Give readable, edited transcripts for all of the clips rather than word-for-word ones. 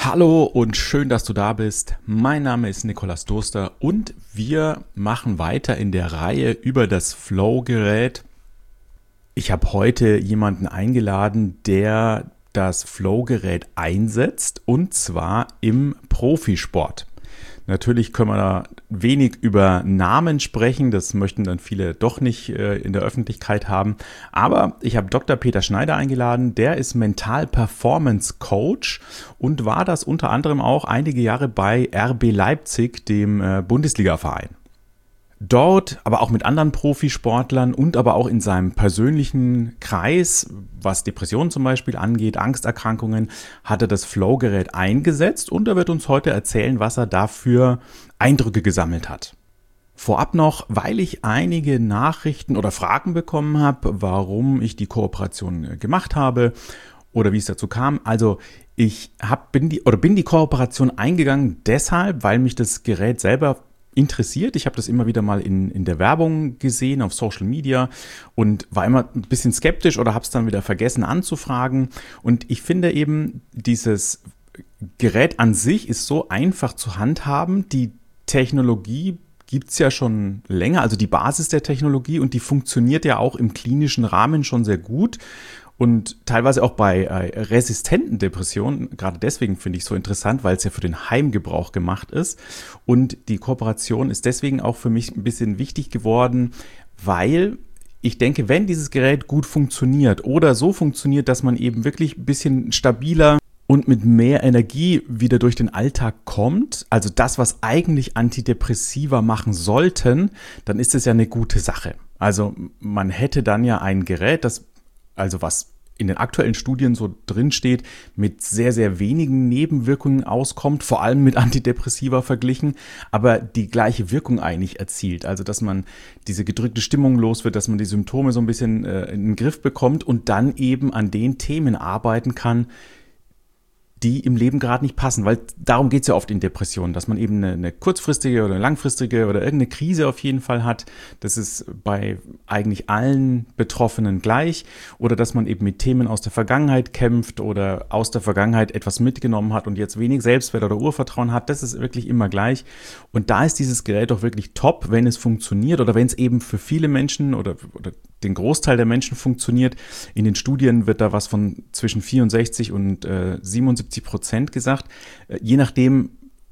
Hallo und schön, dass du da bist. Mein Name ist Nikolaus Durster und wir machen weiter in der Reihe über das Flow-Gerät. Ich habe heute jemanden eingeladen, der das Flow-Gerät einsetzt, und zwar im Profisport. Natürlich können wir da wenig über Namen sprechen, das möchten dann viele doch nicht in der Öffentlichkeit haben. Aber ich habe Dr. Peter Schneider eingeladen, der ist Mental-Performance-Coach und war das unter anderem auch einige Jahre bei RB Leipzig, dem Bundesliga-Verein. Dort, aber auch mit anderen Profisportlern und aber auch in seinem persönlichen Kreis, was Depressionen zum Beispiel angeht, Angsterkrankungen, hat er das Flow-Gerät eingesetzt, und er wird uns heute erzählen, was er dafür Eindrücke gesammelt hat. Vorab noch, weil ich einige Nachrichten oder Fragen bekommen habe, warum ich die Kooperation gemacht habe oder wie es dazu kam. Also ich bin die Kooperation eingegangen deshalb, weil mich das Gerät selber interessiert. Ich habe das immer wieder mal in der Werbung gesehen, auf Social Media, und war immer ein bisschen skeptisch oder habe es dann wieder vergessen anzufragen. Und ich finde eben, dieses Gerät an sich ist so einfach zu handhaben. Die Technologie gibt es ja schon länger, also die Basis der Technologie, und die funktioniert ja auch im klinischen Rahmen schon sehr gut. Und teilweise auch bei resistenten Depressionen, gerade deswegen finde ich es so interessant, weil es ja für den Heimgebrauch gemacht ist. Und die Kooperation ist deswegen auch für mich ein bisschen wichtig geworden, weil ich denke, wenn dieses Gerät gut funktioniert oder so funktioniert, dass man eben wirklich ein bisschen stabiler und mit mehr Energie wieder durch den Alltag kommt, also das, was eigentlich Antidepressiva machen sollten, dann ist es ja eine gute Sache. Also man hätte dann ja ein Gerät, was in den aktuellen Studien so drin steht, mit sehr, sehr wenigen Nebenwirkungen auskommt, vor allem mit Antidepressiva verglichen, aber die gleiche Wirkung eigentlich erzielt. Also dass man diese gedrückte Stimmung los wird, dass man die Symptome so ein bisschen in den Griff bekommt und dann eben an den Themen arbeiten kann, die im Leben gerade nicht passen, weil darum geht es ja oft in Depressionen, dass man eben eine kurzfristige oder eine langfristige oder irgendeine Krise auf jeden Fall hat. Das ist bei eigentlich allen Betroffenen gleich, oder dass man eben mit Themen aus der Vergangenheit kämpft oder aus der Vergangenheit etwas mitgenommen hat und jetzt wenig Selbstwert oder Urvertrauen hat. Das ist wirklich immer gleich, und da ist dieses Gerät doch wirklich top, wenn es funktioniert oder wenn es eben für viele Menschen oder den Großteil der Menschen funktioniert. In den Studien wird da was von zwischen 64 und 77% gesagt, je nachdem,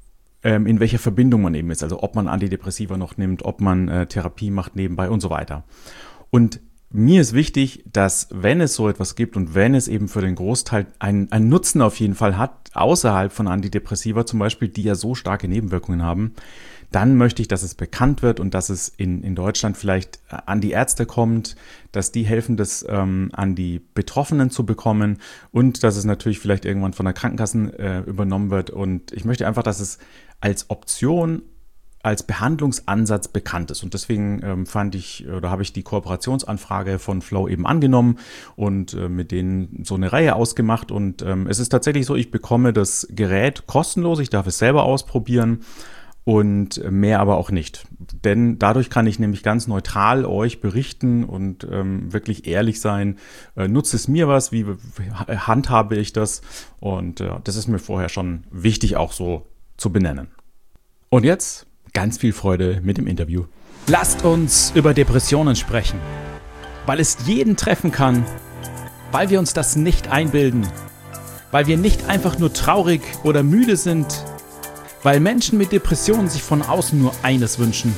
in welcher Verbindung man eben ist, also ob man Antidepressiva noch nimmt, ob man Therapie macht nebenbei und so weiter. Und mir ist wichtig, dass, wenn es so etwas gibt und wenn es eben für den Großteil einen Nutzen auf jeden Fall hat, außerhalb von Antidepressiva zum Beispiel, die ja so starke Nebenwirkungen haben, dann möchte ich, dass es bekannt wird und dass es in Deutschland vielleicht an die Ärzte kommt, dass die helfen, das an die Betroffenen zu bekommen, und dass es natürlich vielleicht irgendwann von der Krankenkasse übernommen wird. Und ich möchte einfach, dass es als Option, als Behandlungsansatz bekannt ist. Und deswegen habe ich die Kooperationsanfrage von Flow eben angenommen und mit denen so eine Reihe ausgemacht. Und es ist tatsächlich so, ich bekomme das Gerät kostenlos, ich darf es selber ausprobieren. Und mehr aber auch nicht. Denn dadurch kann ich nämlich ganz neutral euch berichten und wirklich ehrlich sein. Nutzt es mir was? Wie handhabe ich das? Und das ist mir vorher schon wichtig, auch so zu benennen. Und jetzt ganz viel Freude mit dem Interview. Lasst uns über Depressionen sprechen. Weil es jeden treffen kann. Weil wir uns das nicht einbilden. Weil wir nicht einfach nur traurig oder müde sind. Weil Menschen mit Depressionen sich von außen nur eines wünschen: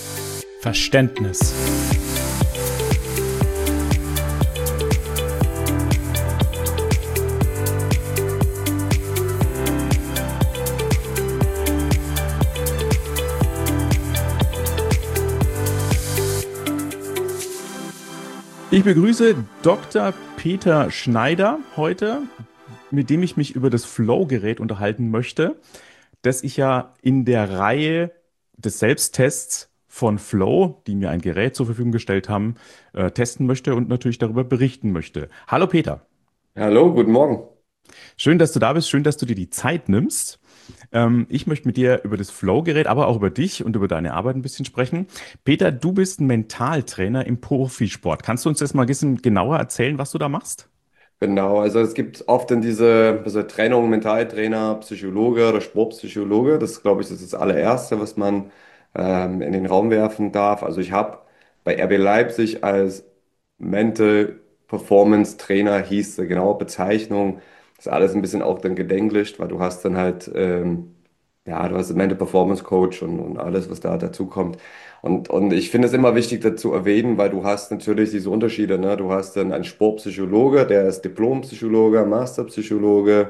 Verständnis. Ich begrüße Dr. Peter Schneider heute, mit dem ich mich über das Flow-Gerät unterhalten möchte, das ich ja in der Reihe des Selbsttests von Flow, die mir ein Gerät zur Verfügung gestellt haben, testen möchte und natürlich darüber berichten möchte. Hallo Peter. Hallo, guten Morgen. Schön, dass du da bist, schön, dass du dir die Zeit nimmst. Ich möchte mit dir über das Flow-Gerät, aber auch über dich und über deine Arbeit ein bisschen sprechen. Peter, du bist ein Mentaltrainer im Profisport. Kannst du uns das mal ein bisschen genauer erzählen, was du da machst? Genau, also es gibt oft in diese Trennung Mentaltrainer, Psychologe oder Sportpsychologe. Das glaube ich, das ist das allererste, was man in den Raum werfen darf. Also ich habe bei RB Leipzig als Mental Performance Trainer hieß die genaue Bezeichnung. Das ist alles ein bisschen auch dann gedenklicht, weil du hast dann halt ja, du hast einen Mental Performance Coach und alles, was da dazu kommt. Und ich finde es immer wichtig, dazu erwähnen, weil du hast natürlich diese Unterschiede, ne? Du hast dann einen Sportpsychologe, der ist Diplompsychologe, Masterpsychologe,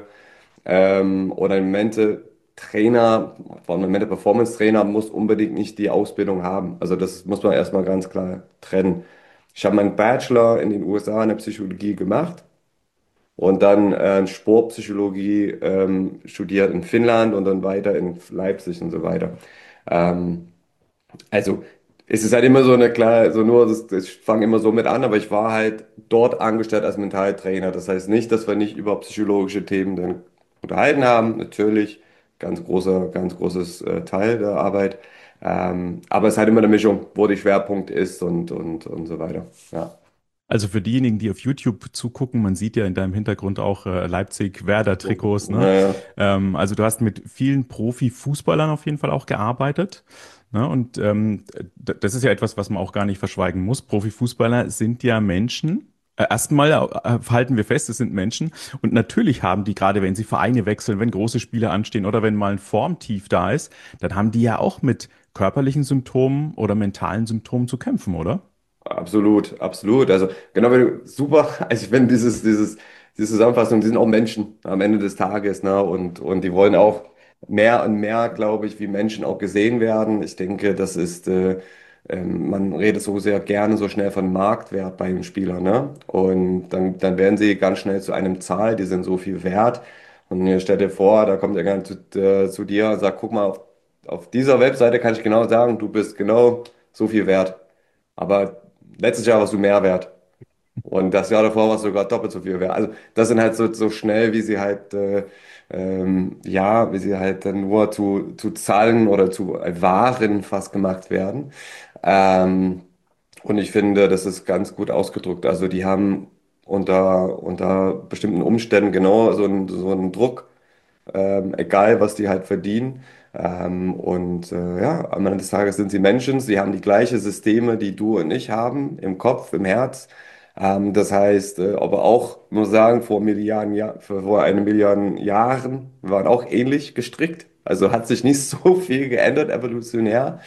oder ein Mental Trainer, vor allem ein Mental Performance Trainer muss unbedingt nicht die Ausbildung haben. Also das muss man erstmal ganz klar trennen. Ich habe meinen Bachelor in den USA in der Psychologie gemacht und dann Sportpsychologie studiert in Finnland und dann weiter in Leipzig und so weiter. Ähm, also es ist halt immer so eine klar, so nur, ich fange immer so mit an, aber ich war halt dort angestellt als Mentaltrainer. Das heißt nicht, dass wir nicht über psychologische Themen dann unterhalten haben. Natürlich, ganz großes Teil der Arbeit. Aber es ist halt immer eine Mischung, wo der Schwerpunkt ist und so weiter. Ja. Also für diejenigen, die auf YouTube zugucken, man sieht ja in deinem Hintergrund auch Leipzig-Werder-Trikots, ne? Naja, Also du hast mit vielen Profifußballern auf jeden Fall auch gearbeitet. Ne? Und das ist ja etwas, was man auch gar nicht verschweigen muss. Profifußballer sind ja Menschen. Erstmal halten wir fest, es sind Menschen. Und natürlich haben die, gerade wenn sie Vereine wechseln, wenn große Spiele anstehen oder wenn mal ein Formtief da ist, dann haben die ja auch mit körperlichen Symptomen oder mentalen Symptomen zu kämpfen, oder? absolut, absolut. Also genau, wenn du, super. Also ich finde diese Zusammenfassung, die sind auch Menschen am Ende des Tages, ne? Und die wollen auch mehr und mehr, glaube ich, wie Menschen auch gesehen werden. Ich denke, das ist, man redet so sehr gerne so schnell von Marktwert bei den Spielern, ne? Und dann werden sie ganz schnell zu einem Zahl, die sind so viel wert. Und ihr stellt dir vor, da kommt er zu dir und sagt, guck mal, auf dieser Webseite kann ich genau sagen, du bist genau so viel wert. Aber letztes Jahr warst du mehr wert. Und das Jahr davor warst du sogar doppelt so viel wert. Also das sind halt so schnell, wie sie halt, ja, wie sie halt dann nur zu Zahlen oder zu Waren fast gemacht werden. Ähm, und ich finde, das ist ganz gut ausgedrückt. Also die haben unter bestimmten Umständen genau so einen Druck, egal was die halt verdienen. Ja, am Ende des Tages sind sie Menschen, sie haben die gleichen Systeme, die du und ich haben, im Kopf, im Herz. Das heißt, aber auch, muss sagen, vor einer Milliarden Jahren waren auch ähnlich gestrickt. Also hat sich nicht so viel geändert, evolutionär.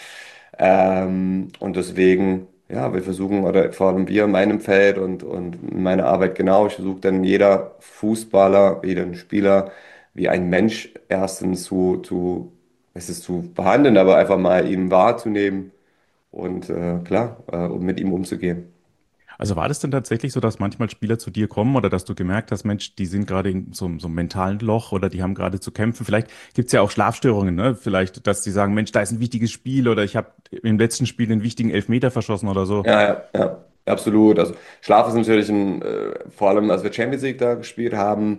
Und deswegen, ja, wir versuchen, oder vor allem wir in meinem Feld und in meiner Arbeit genau, ich versuche dann jeder Fußballer, jeden Spieler wie ein Mensch erstens es ist zu behandeln, aber einfach mal ihn wahrzunehmen und klar, um mit ihm umzugehen. Also war das denn tatsächlich so, dass manchmal Spieler zu dir kommen oder dass du gemerkt hast, Mensch, die sind gerade in so einem mentalen Loch oder die haben gerade zu kämpfen? Vielleicht gibt's ja auch Schlafstörungen, ne? Vielleicht, dass die sagen, Mensch, da ist ein wichtiges Spiel oder ich habe im letzten Spiel einen wichtigen Elfmeter verschossen oder so. Ja, absolut. Also Schlaf ist natürlich vor allem, als wir Champions League da gespielt haben,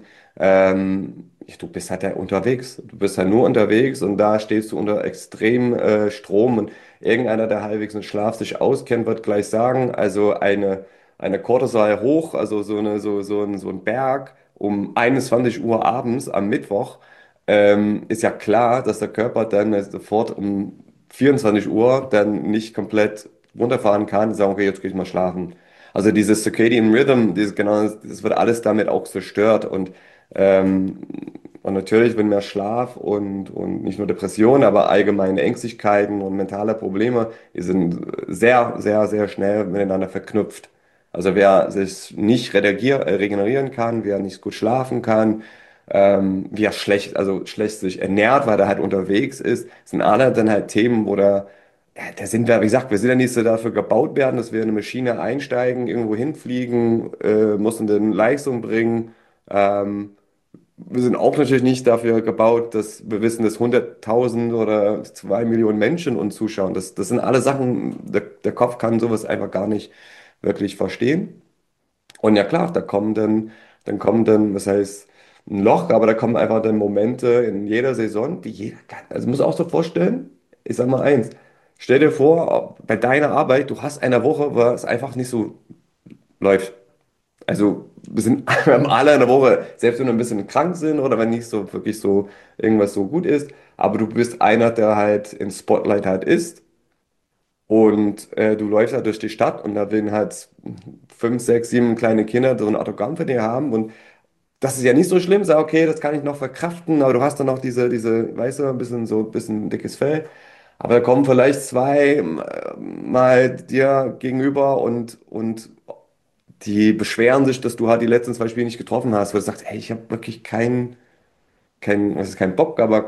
du bist halt ja unterwegs. Du bist halt nur unterwegs und da stehst du unter extrem Strom und irgendeiner, der halbwegs mit Schlaf sich auskennt, wird gleich sagen, also eine Cortisol hoch, also so ein Berg um 21 Uhr abends am Mittwoch, ist ja klar, dass der Körper dann sofort um 24 Uhr dann nicht komplett runterfahren kann und sagen, okay, jetzt gehe ich mal schlafen. Also dieses Circadian Rhythm, genau, das wird alles damit auch zerstört ähm, und natürlich, wenn mehr Schlaf und nicht nur Depressionen, aber allgemeine Ängstlichkeiten und mentale Probleme, die sind sehr schnell miteinander verknüpft. Also wer sich nicht regenerieren kann, wer nicht gut schlafen kann, wie er schlecht sich ernährt, weil er halt unterwegs ist, sind alle dann halt Themen, wo da sind wir, wie gesagt, wir sind ja nicht so dafür gebaut werden, dass wir in eine Maschine einsteigen, irgendwo hinfliegen, müssen dann Leistung bringen. Ähm, Wir sind auch natürlich nicht dafür gebaut, dass wir wissen, dass 100.000 oder 2 Millionen Menschen uns zuschauen. Das sind alle Sachen, der Kopf kann sowas einfach gar nicht wirklich verstehen. Und ja klar, dann kommen dann, das heißt, ein Loch, aber da kommen einfach dann Momente in jeder Saison, die jeder kann. Also muss auch so vorstellen, ich sag mal eins, stell dir vor, bei deiner Arbeit, du hast eine Woche, wo es einfach nicht so läuft. Also wir sind, wir haben alle in der Woche, selbst wenn wir ein bisschen krank sind oder wenn nicht so wirklich so irgendwas so gut ist, aber du bist einer, der halt im Spotlight halt ist und du läufst halt durch die Stadt und da will halt 5, 6, 7 kleine Kinder so ein Autogramm von dir haben und das ist ja nicht so schlimm, sag okay, das kann ich noch verkraften, aber du hast dann noch weißt du, ein bisschen so ein bisschen dickes Fell. Aber da kommen vielleicht zwei mal dir gegenüber und die beschweren sich, dass du halt die letzten 2 Spiele nicht getroffen hast, weil du sagst, hey, ich habe wirklich was ist kein Bock, aber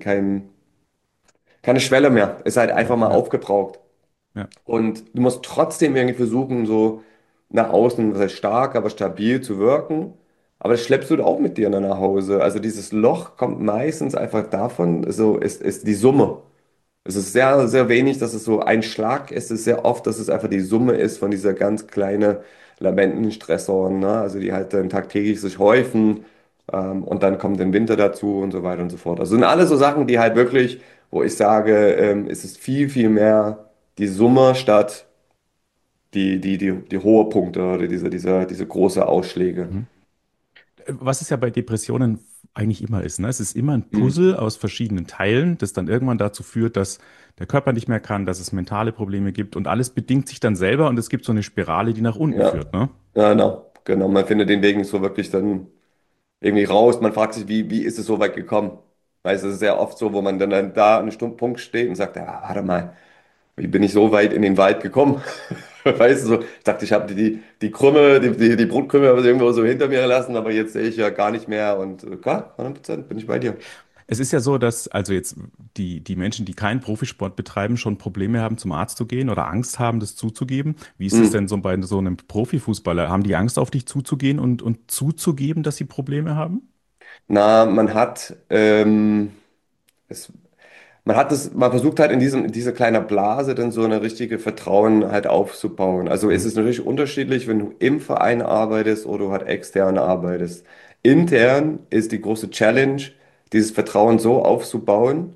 keine Schwelle mehr. Ist halt Ja, einfach mal ja, aufgebraucht. ja. Und du musst trotzdem irgendwie versuchen, so nach außen, das heißt stark, aber stabil zu wirken. Aber das schleppst du auch mit dir dann nach Hause. Also dieses Loch kommt meistens einfach davon, so ist die Summe. Es ist sehr, sehr wenig, dass es so ein Schlag ist. Es ist sehr oft, dass es einfach die Summe ist von dieser ganz kleinen Lamentenstressoren, ne? Also die halt dann tagtäglich sich häufen und dann kommt der Winter dazu und so weiter und so fort. Also sind alles so Sachen, die halt wirklich, wo ich sage, es ist viel, viel mehr die Summe statt die hohe Punkte oder diese große Ausschläge. Mhm. Was es ja bei Depressionen eigentlich immer ist, ne? Es ist immer ein Mhm. Puzzle aus verschiedenen Teilen, das dann irgendwann dazu führt, dass der Körper nicht mehr kann, dass es mentale Probleme gibt und alles bedingt sich dann selber und es gibt so eine Spirale, die nach unten Ja, führt, ne? ja, genau, genau. Man findet den Weg nicht so wirklich dann irgendwie raus. Man fragt sich, wie ist es so weit gekommen? Weil es ist sehr oft so, wo man dann da an einem Punkt steht und sagt, ja, warte mal, wie bin ich so weit in den Wald gekommen? Weißt du, so, ich dachte, ich habe die Krümme, die Brotkrümme habe ich irgendwo so hinter mir gelassen, aber jetzt sehe ich ja gar nicht mehr und klar, 100% bin ich bei dir. Es ist ja so, dass also jetzt die Menschen, die keinen Profisport betreiben, schon Probleme haben, zum Arzt zu gehen oder Angst haben, das zuzugeben. Wie ist es Hm. denn so bei so einem Profifußballer? Haben die Angst, auf dich zuzugehen und zuzugeben, dass sie Probleme haben? Na, es, man versucht halt in dieser kleinen Blase dann so eine richtige Vertrauen halt aufzubauen. Also es Mhm. ist natürlich unterschiedlich, wenn du im Verein arbeitest oder du halt extern arbeitest. Intern ist die große Challenge, dieses Vertrauen so aufzubauen,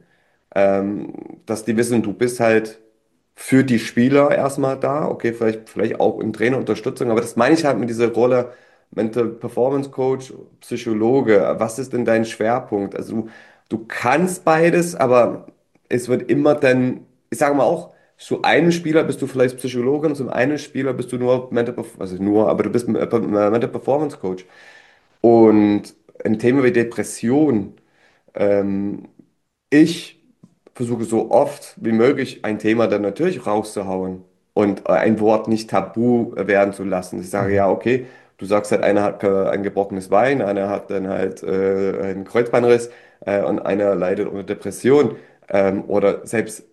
dass die wissen, du bist halt für die Spieler erstmal da, okay, vielleicht auch in Trainerunterstützung, aber das meine ich halt mit dieser Rolle Mental Performance Coach, Psychologe. Was ist denn dein Schwerpunkt? Also du kannst beides, aber es wird immer dann, ich sage mal auch, zu einem Spieler bist du vielleicht Psychologe und zum einen Spieler bist du nur also nur, aber du bist Mental Performance Coach. Und ein Thema wie Depression, ähm, ich versuche so oft wie möglich ein Thema dann natürlich rauszuhauen und ein Wort nicht tabu werden zu lassen. Ich sage, Mhm. ja, okay, du sagst halt, einer hat ein gebrochenes Bein, einer hat dann halt einen Kreuzbandriss und einer leidet unter Depression oder selbst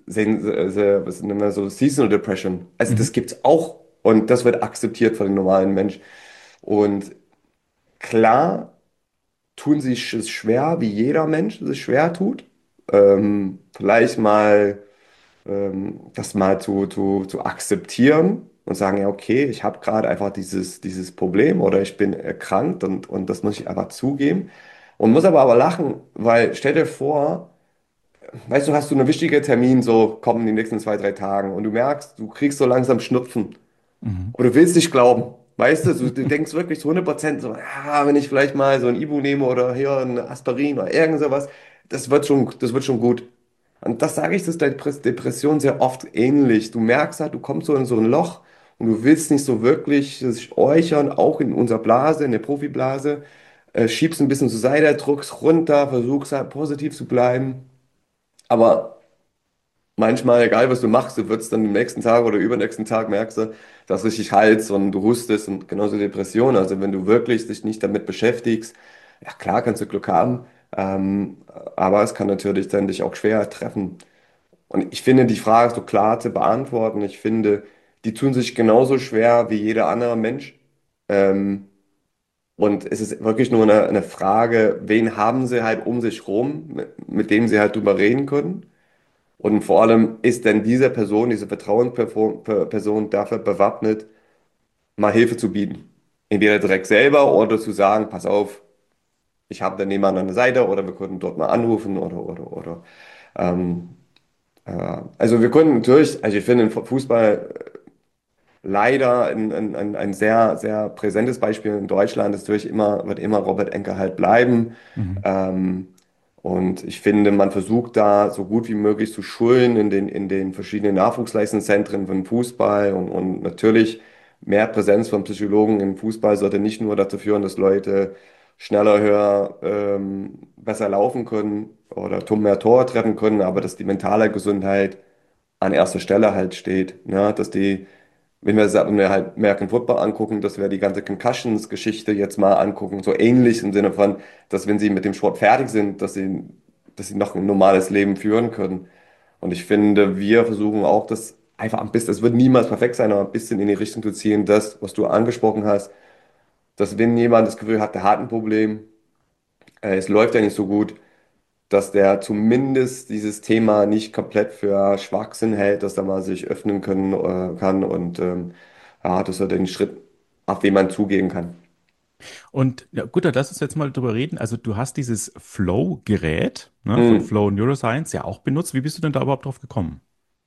was nennen wir so Seasonal Depression. Also das Mhm. gibt's auch und das wird akzeptiert von den normalen Menschen. Und klar tun sich es schwer, wie jeder Mensch sich schwer tut. Vielleicht mal das mal zu akzeptieren und sagen, ja, okay, ich habe gerade einfach dieses Problem oder ich bin erkrankt und das muss ich einfach zugeben. Und muss aber lachen, weil stell dir vor, weißt du, hast du einen wichtigen Termin, so kommen die nächsten 2, 3 Tagen und du merkst, du kriegst so langsam Schnupfen. Mhm. Aber du willst nicht glauben. Weißt du, du denkst wirklich zu 100% so, ja, wenn ich vielleicht mal so ein Ibu nehme oder hier ein Aspirin oder irgend sowas, das wird schon gut. Und das sage ich, das ist bei Depression sehr oft ähnlich. Du merkst halt, du kommst so in so ein Loch und du willst nicht so wirklich sich äußern, auch in unserer Blase, in der Profiblase, schiebst ein bisschen zur Seite, drückst runter, versuchst halt positiv zu bleiben. Aber manchmal, egal was du machst, du wirst dann am nächsten Tag oder übernächsten Tag merkst du, dass es dich Hals und du hustest und genauso Depressionen. Also wenn du wirklich dich nicht damit beschäftigst, ja klar kannst du Glück haben, aber es kann natürlich dann dich auch schwer treffen. Und ich finde, die Frage so klar zu beantworten, ich finde, die tun sich genauso schwer wie jeder andere Mensch. Ähm, und es ist wirklich nur eine Frage, wen haben sie halt um sich rum, mit dem sie halt drüber reden können. Und vor allem ist denn diese Person, diese Vertrauensperson dafür bewappnet, mal Hilfe zu bieten. Entweder direkt selber oder zu sagen, pass auf, ich habe da jemanden an der Seite oder wir könnten dort mal anrufen oder. Also wir können natürlich, also ich finde, im Fußball leider ein sehr, sehr präsentes Beispiel in Deutschland ist natürlich immer, wird immer Robert Enke halt bleiben. Mhm. Ähm, und ich finde, man versucht da so gut wie möglich zu schulen in den verschiedenen Nachwuchsleistungszentren von Fußball und natürlich mehr Präsenz von Psychologen im Fußball sollte nicht nur dazu führen, dass Leute schneller, höher, besser laufen können oder mehr Tore treffen können, aber dass die mentale Gesundheit an erster Stelle halt steht. Ne? Dass die, wenn wir halt American Football angucken, dass wir die ganze Concussions-Geschichte jetzt mal angucken, so ähnlich im Sinne von, dass wenn sie mit dem Sport fertig sind, dass sie noch ein normales Leben führen können. Und ich finde, wir versuchen auch das einfach ein bisschen, es wird niemals perfekt sein, aber ein bisschen in die Richtung zu ziehen, das, was du angesprochen hast, dass wenn jemand das Gefühl hat, der hat ein Problem, es läuft ja nicht so gut, dass der zumindest dieses Thema nicht komplett für Schwachsinn hält, dass er mal sich öffnen kann und ja, dass er den Schritt auf den man zugehen kann. Und ja, gut, dann lass uns jetzt mal drüber reden. Also du hast dieses Flow-Gerät, ne, von Hm. Flow Neuroscience ja auch benutzt. Wie bist du denn da überhaupt drauf gekommen?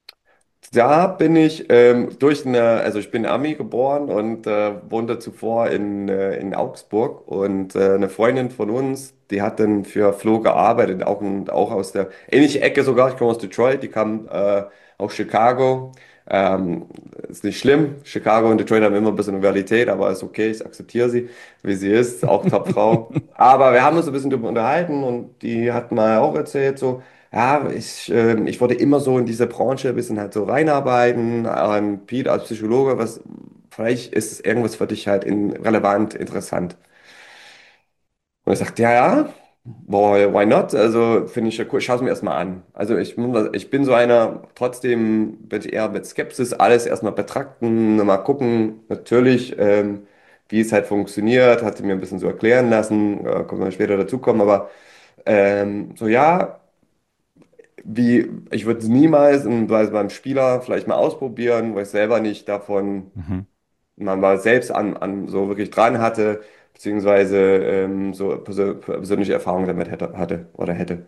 Da bin ich also ich bin in Ami geboren und wohnte zuvor in Augsburg und eine Freundin von uns, die hat dann für Flo gearbeitet, auch aus der ähnlichen Ecke sogar, ich komme aus Detroit, die kam aus Chicago. Ähm, Ist nicht schlimm, Chicago und Detroit haben immer ein bisschen Rivalität, aber ist okay, ich akzeptiere sie, wie sie ist, auch Top-Frau. Aber wir haben uns ein bisschen darüber unterhalten und die hat mal auch erzählt so, ja, ich wollte immer so in diese Branche ein bisschen halt so reinarbeiten. Und Pete als Psychologe, vielleicht ist es irgendwas für dich halt relevant, interessant. Und er sagt, ja, ja, why not? Also finde ich ja cool, schau es mir erstmal an. Also ich bin so einer, trotzdem bin ich eher mit Skepsis alles erstmal betrachten, mal gucken, natürlich, wie es halt funktioniert, hat sie mir ein bisschen so erklären lassen, kommt man später dazu kommen, aber so ja. Ich würde es niemals beim Spieler vielleicht mal ausprobieren, weil ich selber nicht davon Mhm. man mal selbst an so wirklich dran hatte, beziehungsweise so persönliche Erfahrungen damit hatte oder hätte.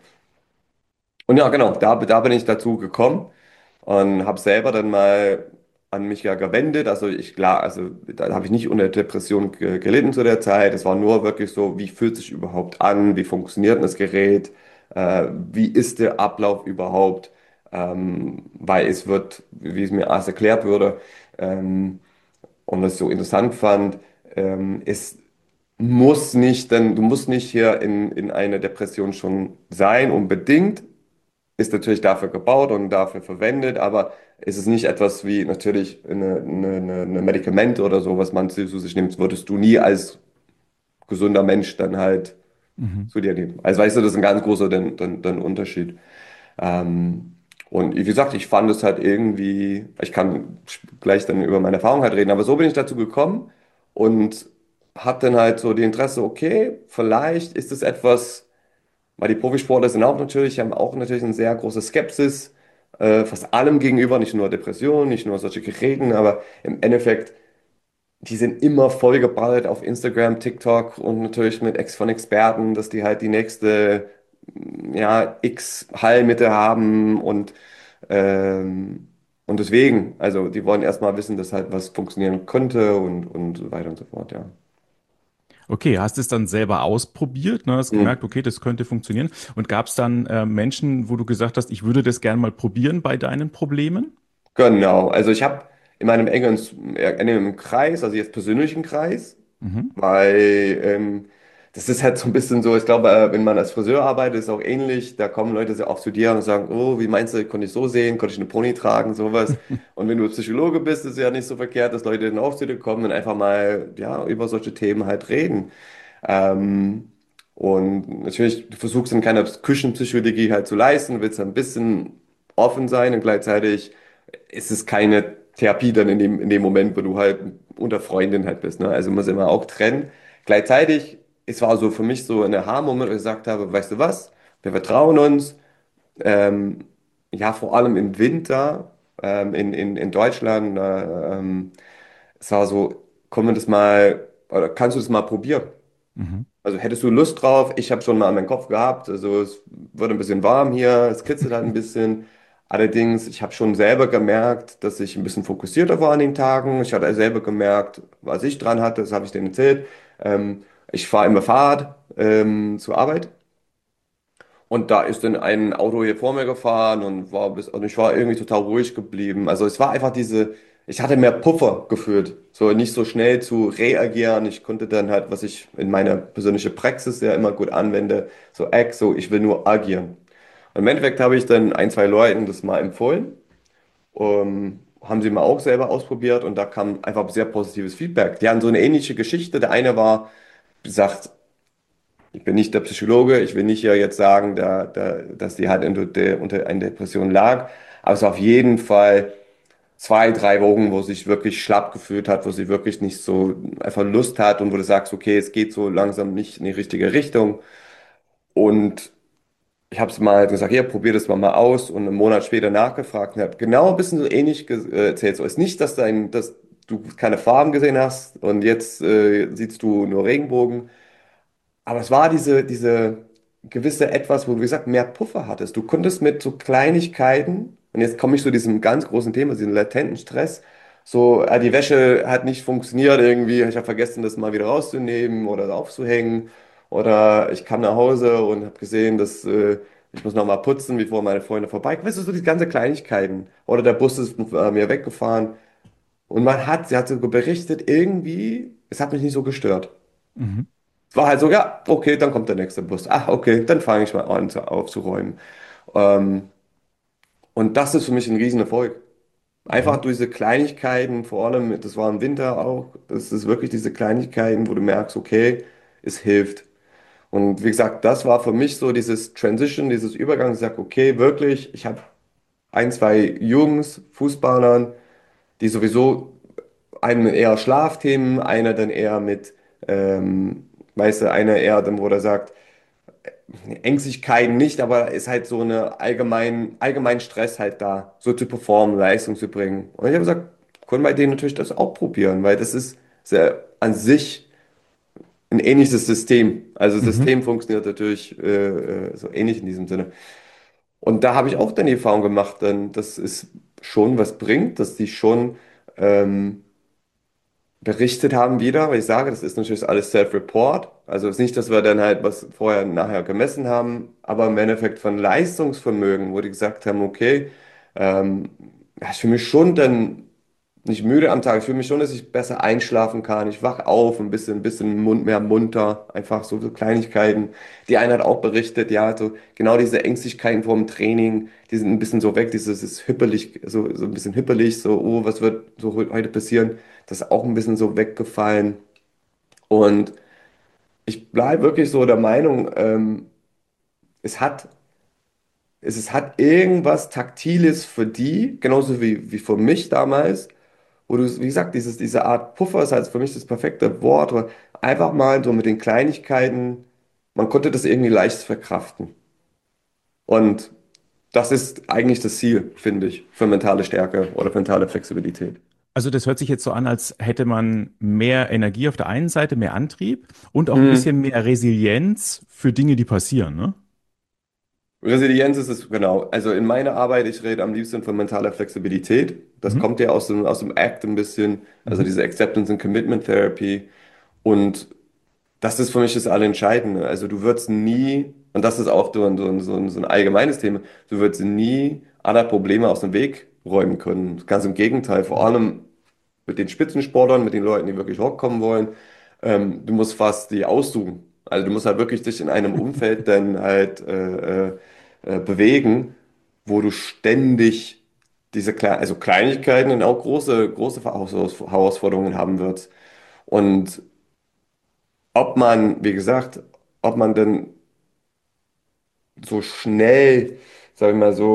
Und ja, genau, da bin ich dazu gekommen und habe selber dann mal an mich ja gewendet. Also klar, also da habe ich nicht unter Depression gelitten zu der Zeit. Es war nur wirklich so, wie fühlt sich überhaupt an, wie funktioniert das Gerät, wie ist der Ablauf überhaupt, weil es wird, wie es mir erst erklärt wurde, ähm, und was ich so interessant fand, es muss nicht, denn du musst nicht hier in einer Depression schon sein, unbedingt ist natürlich dafür gebaut und dafür verwendet, aber es ist nicht etwas wie natürlich eine Medikament oder so, was man zu sich nimmt, würdest du nie als gesunder Mensch dann halt Mhm. zu dir nehmen. Also weißt du, das ist ein ganz großer dann Unterschied. Ähm, und wie gesagt, ich fand es halt irgendwie, ich kann gleich dann über meine Erfahrung halt reden, aber so bin ich dazu gekommen und hatte dann halt so die Interesse, okay, vielleicht ist es etwas, weil die Profisportler sind auch natürlich, haben auch natürlich eine sehr große Skepsis, fast allem gegenüber, nicht nur Depressionen, nicht nur solche Geräten, aber im Endeffekt, die sind immer vollgeballt auf Instagram, TikTok und natürlich mit von Experten, dass die halt die nächste, ja, X-Heilmittel haben und deswegen, also die wollen erstmal wissen, dass halt was funktionieren könnte und so weiter und so fort, ja. Okay, hast es dann selber ausprobiert, ne, hast Hm. gemerkt, okay, das könnte funktionieren. Und gab es dann Menschen, wo du gesagt hast, ich würde das gerne mal probieren bei deinen Problemen? Genau, also ich habe in meinem engeren Kreis, also jetzt persönlichen Kreis, Mhm. weil das ist halt so ein bisschen so, ich glaube, wenn man als Friseur arbeitet, ist auch ähnlich, da kommen Leute sehr oft zu dir und sagen, oh, wie meinst du, konnte ich so sehen, konnte ich eine Pony tragen, sowas. Und wenn du Psychologe bist, ist es ja nicht so verkehrt, dass Leute dann auch zu dir kommen und einfach mal ja, über solche Themen halt reden. Ähm, und natürlich, du versuchst dann keine Küchenpsychologie halt zu leisten, willst ein bisschen offen sein und gleichzeitig ist es keine Therapie dann in dem Moment, wo du halt unter Freundin halt bist. Ne? Also muss immer auch trennen. Gleichzeitig, es war so für mich so ein Aha-Moment, wo ich gesagt habe, weißt du was, wir vertrauen uns. Ähm, ja, vor allem im Winter in Deutschland, es war so, können wir das mal, oder kannst du das mal probieren? Mhm. Also hättest du Lust drauf? Ich habe schon mal an meinen Kopf gehabt. Also es wird ein bisschen warm hier, es kitzelt halt ein bisschen. Allerdings, ich habe schon selber gemerkt, dass ich ein bisschen fokussierter war an den Tagen. Ich hatte selber gemerkt, was ich dran hatte, das habe ich denen erzählt. Ich fahre immer Fahrrad zur Arbeit. Und da ist dann ein Auto hier vor mir gefahren und ich war irgendwie total ruhig geblieben. Also es war einfach ich hatte mehr Puffer gefühlt. So nicht so schnell zu reagieren. Ich konnte dann halt, was ich in meiner persönlichen Praxis ja immer gut anwende, ich will nur agieren. Und im Endeffekt habe ich dann ein, zwei Leuten das mal empfohlen. Haben sie mal auch selber ausprobiert und da kam einfach sehr positives Feedback. Die hatten so eine ähnliche Geschichte. Der eine war, sagt, ich bin nicht der Psychologe, ich will nicht hier jetzt sagen, dass die halt unter einer Depression lag, aber es war auf jeden Fall zwei, drei Wochen, wo sie sich wirklich schlapp gefühlt hat, wo sie wirklich nicht so einfach Lust hat und wo du sagst, okay, es geht so langsam nicht in die richtige Richtung. Und ich habe es mal halt gesagt, ja, probier das mal aus und einen Monat später nachgefragt und habe genau ein bisschen so ähnlich erzählt. So ist nicht, dass du keine Farben gesehen hast und jetzt siehst du nur Regenbogen. Aber es war diese gewisse Etwas, wo du, wie gesagt, mehr Puffer hattest. Du konntest mit so Kleinigkeiten, und jetzt komme ich zu diesem ganz großen Thema, diesem latenten Stress, die Wäsche hat nicht funktioniert irgendwie, ich habe vergessen, das mal wieder rauszunehmen oder aufzuhängen. Oder ich kam nach Hause und habe gesehen, dass ich muss noch mal putzen, bevor meine Freunde vorbeikommen. Weißt du, so die ganzen Kleinigkeiten. Oder der Bus ist mir weggefahren. Und sie hat so berichtet, irgendwie, es hat mich nicht so gestört. Mhm. War halt so, ja, okay, dann kommt der nächste Bus. Ah, okay, dann fange ich mal an aufzuräumen. Ähm, und das ist für mich ein Riesenerfolg. Einfach Mhm. durch diese Kleinigkeiten, vor allem, das war im Winter auch, das ist wirklich diese Kleinigkeiten, wo du merkst, okay, es hilft. Und wie gesagt, das war für mich so dieses Transition, dieses Übergang. Ich sage, okay, wirklich, ich habe ein, zwei Jungs, Fußballern, die sowieso einen mit eher Schlafthemen, einer dann eher mit, weißt du, einer eher dann, wo er sagt, Ängstlichkeiten nicht, aber ist halt so eine allgemein Stress halt da, so zu performen, Leistung zu bringen. Und ich habe gesagt, können wir denen natürlich das auch probieren, weil das ist sehr an sich ein ähnliches System. Also das Mhm. System funktioniert natürlich so ähnlich in diesem Sinne. Und da habe ich auch dann die Erfahrung gemacht, dann, dass es schon was bringt, dass die schon ähm, berichtet haben wieder, weil ich sage, das ist natürlich alles Self-Report. Also es ist nicht, dass wir dann halt was vorher und nachher gemessen haben, aber im Endeffekt von Leistungsvermögen, wo die gesagt haben, okay, ja, ich fühle mich schon dann nicht müde am Tag, ich fühle mich schon, dass ich besser einschlafen kann, ich wach auf, ein bisschen mehr munter, einfach so Kleinigkeiten. Die eine hat auch berichtet, ja, so genau diese Ängstlichkeiten vor dem Training, die sind ein bisschen so weg, dieses hippelig, so ein bisschen hippelig, so, oh, was wird so heute passieren? Das ist auch ein bisschen so weggefallen. Und ich bleibe wirklich so der Meinung, es hat, es hat irgendwas Taktiles für die, genauso wie für mich damals, wo du, wie gesagt, diese Art Puffer ist halt für mich das perfekte Wort, aber einfach mal so mit den Kleinigkeiten, man konnte das irgendwie leicht verkraften. Und das ist eigentlich das Ziel, finde ich, für mentale Stärke oder mentale Flexibilität. Also das hört sich jetzt so an, als hätte man mehr Energie auf der einen Seite, mehr Antrieb und auch ein Hm. bisschen mehr Resilienz für Dinge, die passieren, ne? Resilienz ist es, genau. Also in meiner Arbeit, ich rede am liebsten von mentaler Flexibilität. Das Mhm. kommt ja aus dem ACT ein bisschen, also Mhm. diese Acceptance and Commitment Therapy. Und das ist für mich das Allerentscheidende. Also du wirst nie, und das ist auch so ein allgemeines Thema, du wirst nie alle Probleme aus dem Weg räumen können. Ganz im Gegenteil, vor allem mit den Spitzensportlern, mit den Leuten, die wirklich hochkommen wollen. Du musst fast die aussuchen. Also du musst halt wirklich dich in einem Umfeld dann halt bewegen, wo du ständig also Kleinigkeiten und auch große Herausforderungen haben wirst. Und ob man, wie gesagt, ob man denn so schnell, sag ich mal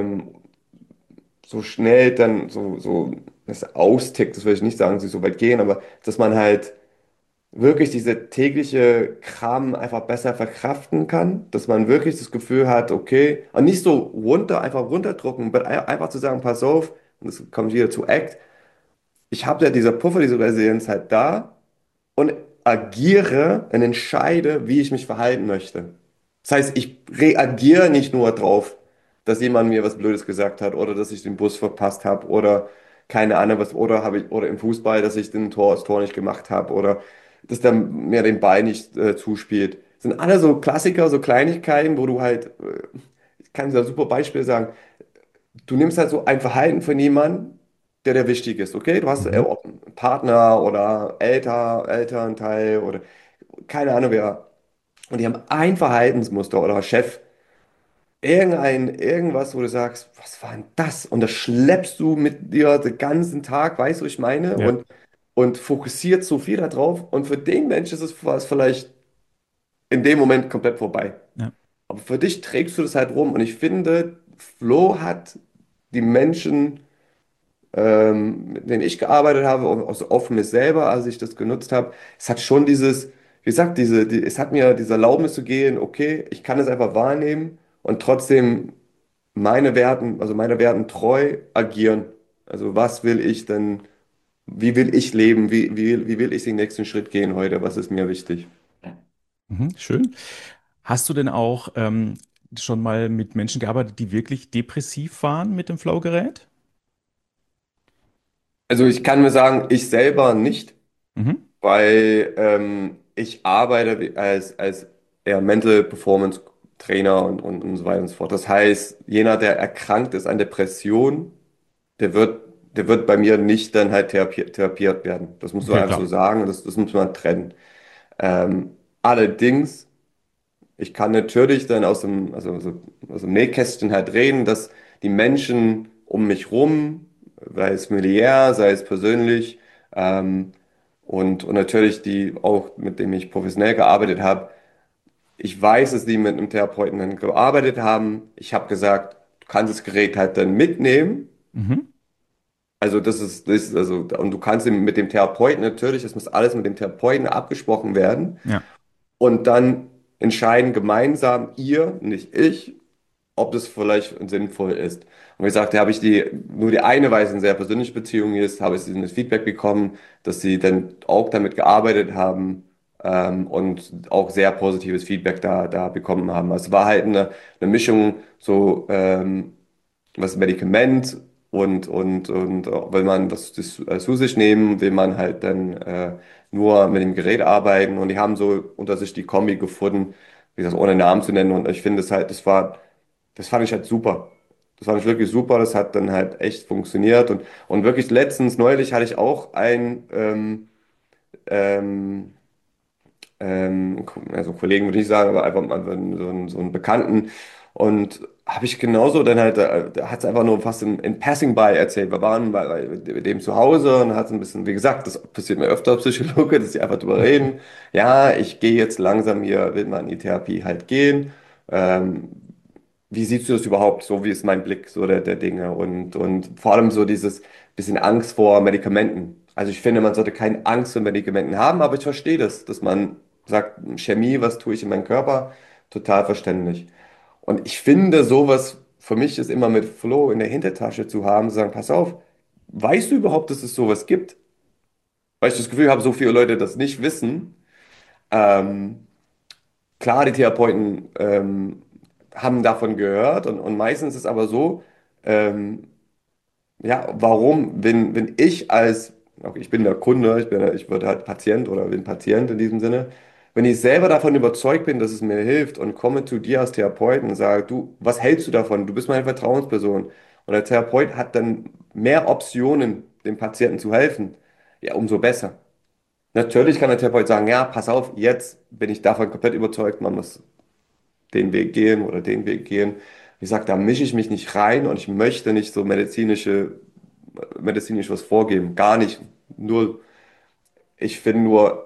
so schnell dann das austickt, das will ich nicht sagen, sie so weit gehen, aber dass man halt wirklich diese tägliche Kram einfach besser verkraften kann, dass man wirklich das Gefühl hat, okay, und nicht so einfach runterdrucken, aber einfach zu sagen, pass auf, und das kommt wieder zu Act, ich habe ja diese Puffer, diese Resilienz halt da und agiere und entscheide, wie ich mich verhalten möchte. Das heißt, ich reagiere nicht nur drauf, dass jemand mir was Blödes gesagt hat oder dass ich den Bus verpasst habe oder keine Ahnung was oder im Fußball, dass ich das Tor nicht gemacht habe oder dass der mir den Ball nicht zuspielt. Das sind alle so Klassiker, so Kleinigkeiten, wo du halt, ich kann dir ein super Beispiel sagen, du nimmst halt so ein Verhalten von jemandem, der wichtig ist, okay? Du hast Mhm. ob einen Partner oder Elternteil oder keine Ahnung wer. Und die haben ein Verhaltensmuster oder Chef, irgendwas, wo du sagst, was war denn das? Und das schleppst du mit dir den ganzen Tag, weißt du, was ich meine? Ja, Und fokussiert so viel darauf. Und für den Mensch ist es was vielleicht in dem Moment komplett vorbei. ja. Aber für dich trägst du das halt rum. Und ich finde, Flo hat die Menschen, mit denen ich gearbeitet habe, und auch für mich selber, als ich das genutzt habe, es hat schon dieses, wie gesagt, es hat mir diese Erlaubnis zu gehen, okay, ich kann es einfach wahrnehmen und trotzdem meine Werten treu agieren. Also was will ich denn, wie will ich leben, wie will ich den nächsten Schritt gehen heute, was ist mir wichtig? Mhm, schön. Hast du denn auch schon mal mit Menschen gearbeitet, die wirklich depressiv waren mit dem Flow-Gerät? Also ich kann mir sagen, ich selber nicht, Mhm. weil ich arbeite als eher Mental Performance Trainer und so weiter und so fort. Das heißt, jener, der erkrankt ist an Depression, der wird, der wird bei mir nicht dann halt therapiert werden. Das muss man Okay, einfach so klar. sagen, das muss man trennen. Allerdings, ich kann natürlich dann aus dem Nähkästchen halt reden, dass die Menschen um mich rum, sei es familiär, sei es persönlich, ähm, und natürlich die auch, mit denen ich professionell gearbeitet habe, ich weiß, dass die mit einem Therapeuten dann gearbeitet haben. Ich habe gesagt, du kannst das Gerät halt dann mitnehmen. Mhm. Also und du kannst mit dem Therapeuten natürlich, das muss alles mit dem Therapeuten abgesprochen werden. Ja. Und dann entscheiden gemeinsam ihr, nicht ich, ob das vielleicht sinnvoll ist. Und wie gesagt, da habe ich nur die eine, weil es eine sehr persönliche Beziehung ist, habe ich dieses Feedback bekommen, dass sie dann auch damit gearbeitet haben und auch sehr positives Feedback da bekommen haben. Also es war halt eine Mischung, so was Medikament und will man zu sich nehmen, will man halt dann nur mit dem Gerät arbeiten und die haben so unter sich die Kombi gefunden, wie gesagt, ohne Namen zu nennen und ich finde es halt, das fand ich halt super. Das fand ich wirklich super, das hat dann halt echt funktioniert und wirklich neulich hatte ich auch ähm, also Kollegen würde ich nicht sagen, aber einfach mal so einen Bekannten. Und habe ich genauso dann halt, da hat es einfach nur fast in Passing by erzählt. Wir waren bei dem zu Hause und hat es ein bisschen, wie gesagt, das passiert mir öfter als Psychologe, dass sie einfach drüber reden. Ja, ich gehe jetzt langsam hier, will mal in die Therapie halt gehen. Ähm, Wie siehst du das überhaupt? So, wie ist mein Blick so der Dinge? Und vor allem so dieses bisschen Angst vor Medikamenten. Also ich finde, man sollte keine Angst vor Medikamenten haben, aber ich verstehe das, dass man sagt, Chemie, was tue ich in meinem Körper? Total verständlich. Und ich finde, sowas für mich ist immer mit Flo in der Hintertasche zu haben, zu sagen, pass auf, weißt du überhaupt, dass es sowas gibt? Weil ich das Gefühl habe, so viele Leute das nicht wissen. Ähm, Klar, die Therapeuten haben davon gehört und meistens ist es aber so, ähm, ja, warum, wenn ich okay, ich bin der Kunde, ich würde halt Patient oder bin Patient in diesem Sinne, wenn ich selber davon überzeugt bin, dass es mir hilft und komme zu dir als Therapeuten und sage, du, was hältst du davon? Du bist meine Vertrauensperson. Und der Therapeut hat dann mehr Optionen, dem Patienten zu helfen. Ja, umso besser. Natürlich kann der Therapeut sagen, ja, pass auf, jetzt bin ich davon komplett überzeugt, man muss den Weg gehen oder den Weg gehen. Wie gesagt, da mische ich mich nicht rein und ich möchte nicht so medizinisch was vorgeben. Gar nicht. Nur, ich finde nur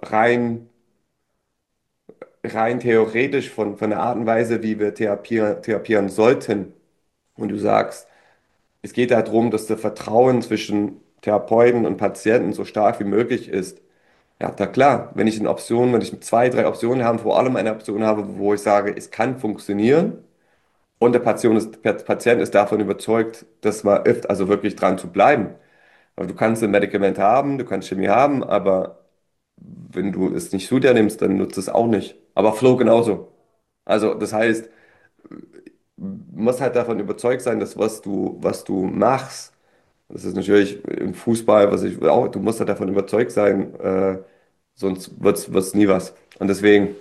rein theoretisch von der Art und Weise, wie wir therapieren sollten. Und du sagst, es geht darum, dass das Vertrauen zwischen Therapeuten und Patienten so stark wie möglich ist. Ja, da klar, wenn ich zwei, drei Optionen habe, vor allem eine Option habe, wo ich sage, es kann funktionieren, und der Patient ist davon überzeugt, dass man hilft, also wirklich dran zu bleiben. Aber du kannst ein Medikament haben, du kannst Chemie haben, aber wenn du es nicht zu dir nimmst, dann nutzt es auch nicht. Aber Flow genauso. Also das heißt, musst halt davon überzeugt sein, dass was du machst, das ist natürlich im Fußball, was ich auch, du musst halt davon überzeugt sein, sonst wird's nie was. Und deswegen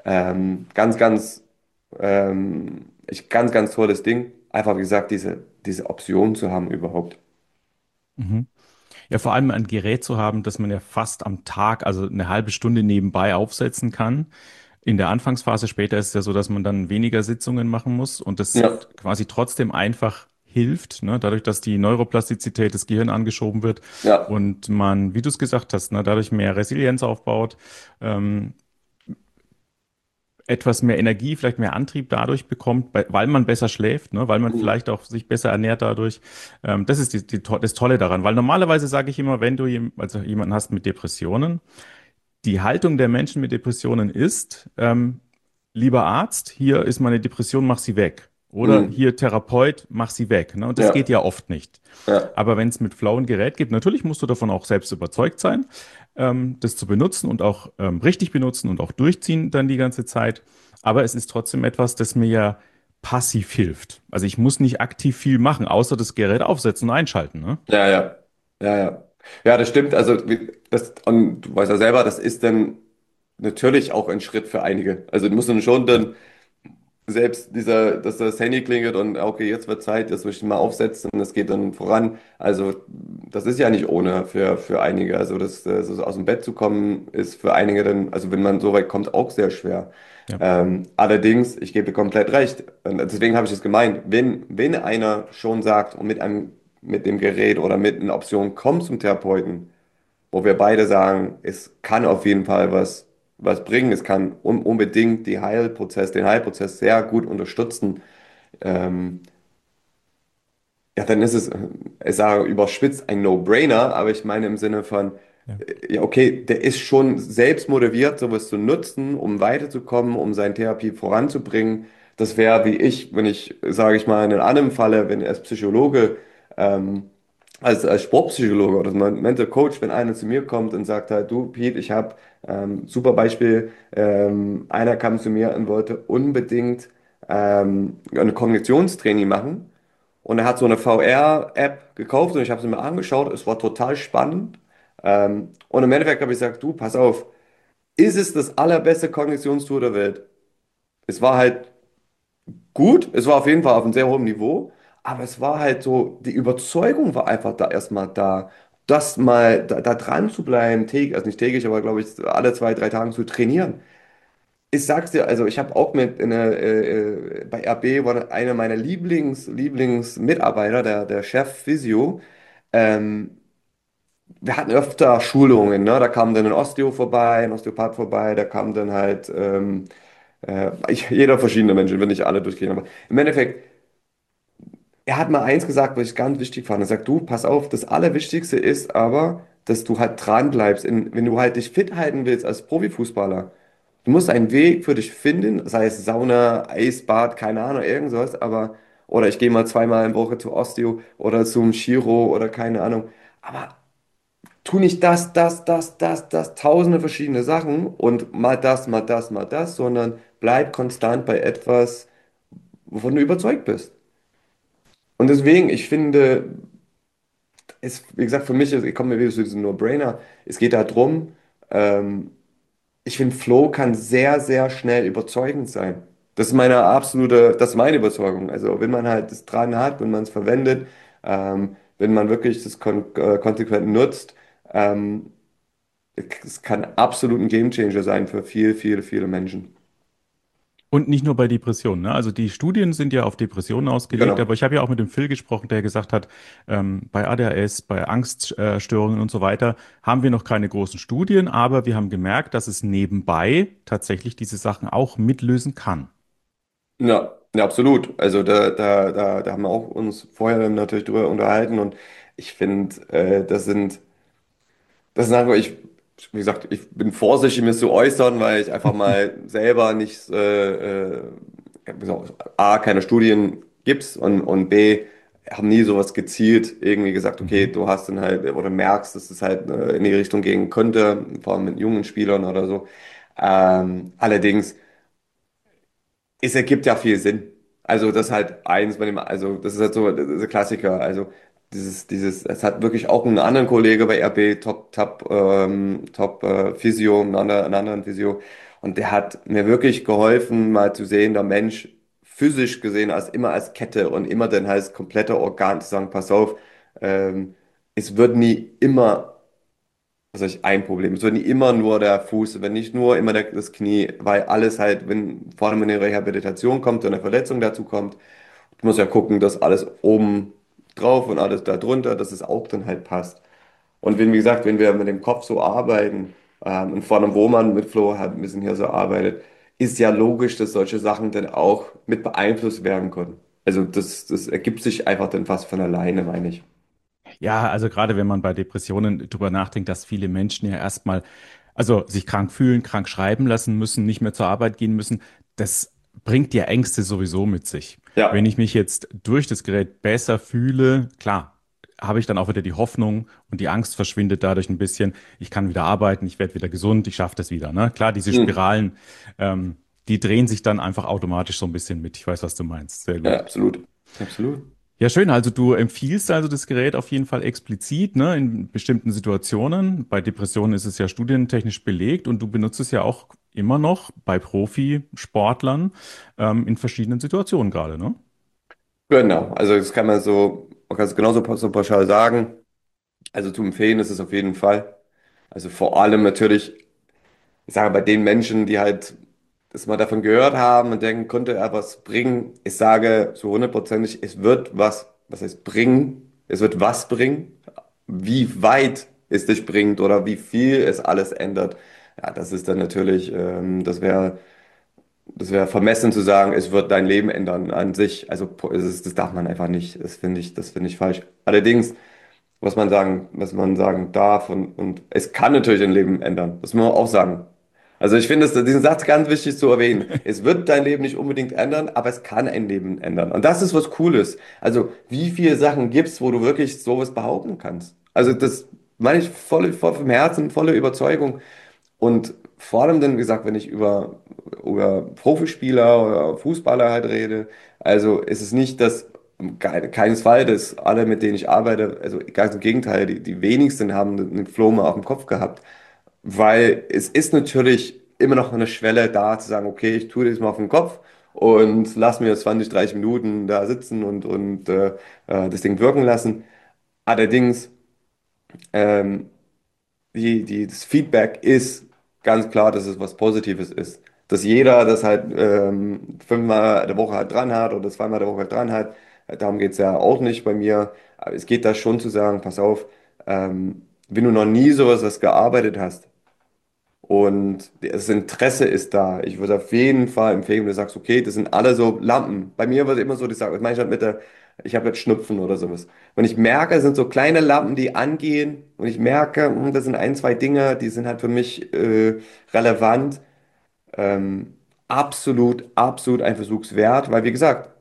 ganz tolles Ding. Einfach, wie gesagt, diese Option zu haben überhaupt. Mhm. Ja, vor allem ein Gerät zu haben, das man ja fast am Tag, also eine halbe Stunde nebenbei aufsetzen kann. In der Anfangsphase später ist es ja so, dass man dann weniger Sitzungen machen muss und das Ja, quasi trotzdem einfach hilft, ne? Dadurch, dass die Neuroplastizität des Gehirns angeschoben wird ja, und man, wie du es gesagt hast, ne, dadurch mehr Resilienz aufbaut, ähm, etwas mehr Energie, vielleicht mehr Antrieb dadurch bekommt, weil man besser schläft, ne, weil man mhm. vielleicht auch sich besser ernährt dadurch. Das ist das Tolle daran, weil normalerweise sage ich immer, wenn du also jemanden hast mit Depressionen, die Haltung der Menschen mit Depressionen ist, lieber Arzt, hier ist meine Depression, mach sie weg. Oder Mhm. hier Therapeut, mach sie weg. Ne? Und das geht Ja, ja oft nicht. ja, Aber wenn es mit Flow ein Gerät gibt, natürlich musst du davon auch selbst überzeugt sein, das zu benutzen und auch richtig benutzen und auch durchziehen dann die ganze Zeit. Aber es ist trotzdem etwas, das mir ja passiv hilft. Also ich muss nicht aktiv viel machen, außer das Gerät aufsetzen und einschalten. Ne? ja, ja, ja, ja. Ja, das stimmt. Also und du weißt ja selber, das ist dann natürlich auch ein Schritt für einige. Also du musst dann schon Ja. dann selbst dass das Handy klingelt und okay, jetzt wird Zeit, das möchte ich mal aufsetzen, das geht dann voran. Also das ist ja nicht ohne für einige. Also so aus dem Bett zu kommen, ist für einige dann, also wenn man so weit kommt, auch sehr schwer. Ja. Allerdings, ich gebe dir komplett recht. Und deswegen habe ich es gemeint, wenn einer schon sagt und mit dem Gerät oder mit einer Option kommt zum Therapeuten, wo wir beide sagen, es kann auf jeden Fall was bringen. Es kann unbedingt den Heilprozess sehr gut unterstützen. Ähm, ja, dann ist es, ich sage überspitzt, ein No-Brainer, aber ich meine im Sinne von, Ja. ja, okay, der ist schon selbst motiviert, sowas zu nutzen, um weiterzukommen, um seine Therapie voranzubringen. Das wäre wie ich, wenn ich, sage ich mal, in einem anderen Falle, wenn er als Psychologe ähm, als Sportpsychologe oder Mental Coach, wenn einer zu mir kommt und sagt halt, du Piet, ich habe super Beispiel, einer kam zu mir und wollte unbedingt eine Kognitionstraining machen und er hat so eine VR-App gekauft und ich habe sie mir angeschaut, es war total spannend und im Endeffekt habe ich gesagt, du, pass auf, ist es das allerbeste Kognitionstool der Welt? Es war halt gut, es war auf jeden Fall auf einem sehr hohen Niveau, aber es war halt so, die Überzeugung war einfach da erstmal da, das mal da dran zu bleiben, also nicht täglich, aber glaube ich, alle 2, 3 Tage zu trainieren. Ich sag's dir, also ich habe auch bei RB war einer meiner Lieblingsmitarbeiter, der Chef Physio, ähm, wir hatten öfter Schulungen, ne? Da kam dann ein Osteo vorbei, ein Osteopath vorbei, da kam dann halt jeder verschiedene Menschen, will nicht alle durchgehen, aber im Endeffekt er hat mal eins gesagt, was ich ganz wichtig fand. Er sagt, du, pass auf, das Allerwichtigste ist aber, dass du halt dran bleibst. Wenn du halt dich fit halten willst als Profifußballer, du musst einen Weg für dich finden, sei es Sauna, Eisbad, keine Ahnung, irgendwas, aber, oder ich gehe mal 2-mal in der Woche zu Osteo oder zum Chiro oder keine Ahnung. Aber tu nicht tausende verschiedene Sachen und mal das, mal das, mal das, sondern bleib konstant bei etwas, wovon du überzeugt bist. Und deswegen, ich finde, wie gesagt, für mich, ich komme mir wieder zu diesem No-Brainer. Es geht darum, ähm, ich finde, Flow kann sehr, sehr schnell überzeugend sein. Das ist meine Überzeugung. Also, wenn man halt das dran hat, wenn man es verwendet, wenn man wirklich das konsequent nutzt, ähm, es kann absolut ein Gamechanger sein für viele Menschen. Und nicht nur bei Depressionen. Ne? Also die Studien sind ja auf Depressionen ausgelegt, aber Genau. ich habe ja auch mit dem Phil gesprochen, der gesagt hat, bei ADHS, bei Angststörungen und so weiter haben wir noch keine großen Studien, aber wir haben gemerkt, dass es nebenbei tatsächlich diese Sachen auch mitlösen kann. Ja, ja, absolut. Also da haben wir auch uns vorher natürlich drüber unterhalten und ich finde, das sind einfach, wie gesagt, ich bin vorsichtig, mir zu äußern, weil ich einfach mal selber nicht, wie gesagt, A, keine Studien gibt's und B, haben nie sowas gezielt irgendwie gesagt, okay, Mhm. du hast dann halt, oder merkst, dass es halt in die Richtung gehen könnte, vor allem mit jungen Spielern oder so. Allerdings, es ergibt ja viel Sinn. Also das ist halt eins bei dem, also das ist halt so der Klassiker. Also es hat wirklich auch einen anderen Kollege bei RB, Top Physio, einen anderen Physio. Und der hat mir wirklich geholfen, mal zu sehen, der Mensch physisch gesehen als immer als Kette und immer dann als kompletter Organ zu sagen, pass auf, es wird nie immer was heißt ein Problem. Es wird nicht immer nur der Fuß, wenn nicht nur immer das Knie, weil alles halt, wenn vor allem eine Rehabilitation kommt und eine Verletzung dazu kommt, du musst ja gucken, dass alles oben drauf und alles da drunter, dass es auch dann halt passt. Und wenn, wie gesagt, wenn wir mit dem Kopf so arbeiten, und vor allem, wo man mit Flo halt ein bisschen hier so arbeitet, ist ja logisch, dass solche Sachen dann auch mit beeinflusst werden können. Also das ergibt sich einfach dann fast von alleine, meine ich. Ja, also gerade wenn man bei Depressionen drüber nachdenkt, dass viele Menschen ja erstmal, also sich krank fühlen, krank schreiben lassen müssen, nicht mehr zur Arbeit gehen müssen, das bringt ja Ängste sowieso mit sich. Wenn Ja. ich mich jetzt durch das Gerät besser fühle, klar, habe ich dann auch wieder die Hoffnung und die Angst verschwindet dadurch ein bisschen. Ich kann wieder arbeiten, ich werde wieder gesund, ich schaffe das wieder. Ne? Klar, diese Hm. Spiralen, die drehen sich dann einfach automatisch so ein bisschen mit. Ich weiß, was du meinst. Sehr Ja, gut. absolut. Absolut. Ja, schön. Also du empfiehlst also das Gerät auf jeden Fall explizit, ne, in bestimmten Situationen. Bei Depressionen ist es ja studientechnisch belegt und du benutzt es ja auch immer noch bei Profisportlern in verschiedenen Situationen gerade, ne? Genau, also das kann man so, man kann es genauso so pauschal sagen. Also zu empfehlen ist es auf jeden Fall. Also vor allem natürlich, ich sage bei den Menschen, die halt das mal davon gehört haben und denken, könnte er was bringen. Ich sage so hundertprozentig, es wird was heißt bringen? Es wird was bringen. Wie weit es dich bringt oder wie viel es alles ändert. Ja, das ist dann natürlich, das wäre vermessen zu sagen, es wird dein Leben ändern an sich. Also das darf man einfach nicht. Das finde ich falsch. Allerdings, was man sagen darf und es kann natürlich dein Leben ändern. Das muss man auch sagen. Also ich finde diesen Satz ganz wichtig zu erwähnen. Es wird dein Leben nicht unbedingt ändern, aber es kann ein Leben ändern. Und das ist was Cooles. Also wie viele Sachen gibt's, wo du wirklich sowas behaupten kannst? Also das meine ich voll vom Herzen, volle Überzeugung. Und vor allem dann, wie gesagt, wenn ich über Profispieler oder Fußballer halt rede, also ist es nicht das, keinesfalls, dass alle, mit denen ich arbeite, also ganz im Gegenteil, die wenigsten haben einen Flow mal auf dem Kopf gehabt, weil es ist natürlich immer noch eine Schwelle da, zu sagen, okay, ich tue das mal auf den Kopf und lass mir 20, 30 Minuten da sitzen und das Ding wirken lassen. Allerdings, ähm, das Feedback ist ganz klar, dass es was Positives ist. Dass jeder das halt fünfmal der Woche halt dran hat oder zweimal der Woche halt dran hat. Darum geht es ja auch nicht bei mir. Aber es geht da schon zu sagen, pass auf, wenn du noch nie sowas was gearbeitet hast, und das Interesse ist da. Ich würde auf jeden Fall empfehlen, wenn du sagst, okay, das sind alle so Lampen. Bei mir wird immer so, das meine ich halt ich habe jetzt Schnupfen oder sowas. Wenn ich merke, es sind so kleine Lampen, die angehen und ich merke, das sind ein, zwei Dinge, die sind halt für mich relevant, absolut, absolut ein Versuchs wert, weil wie gesagt,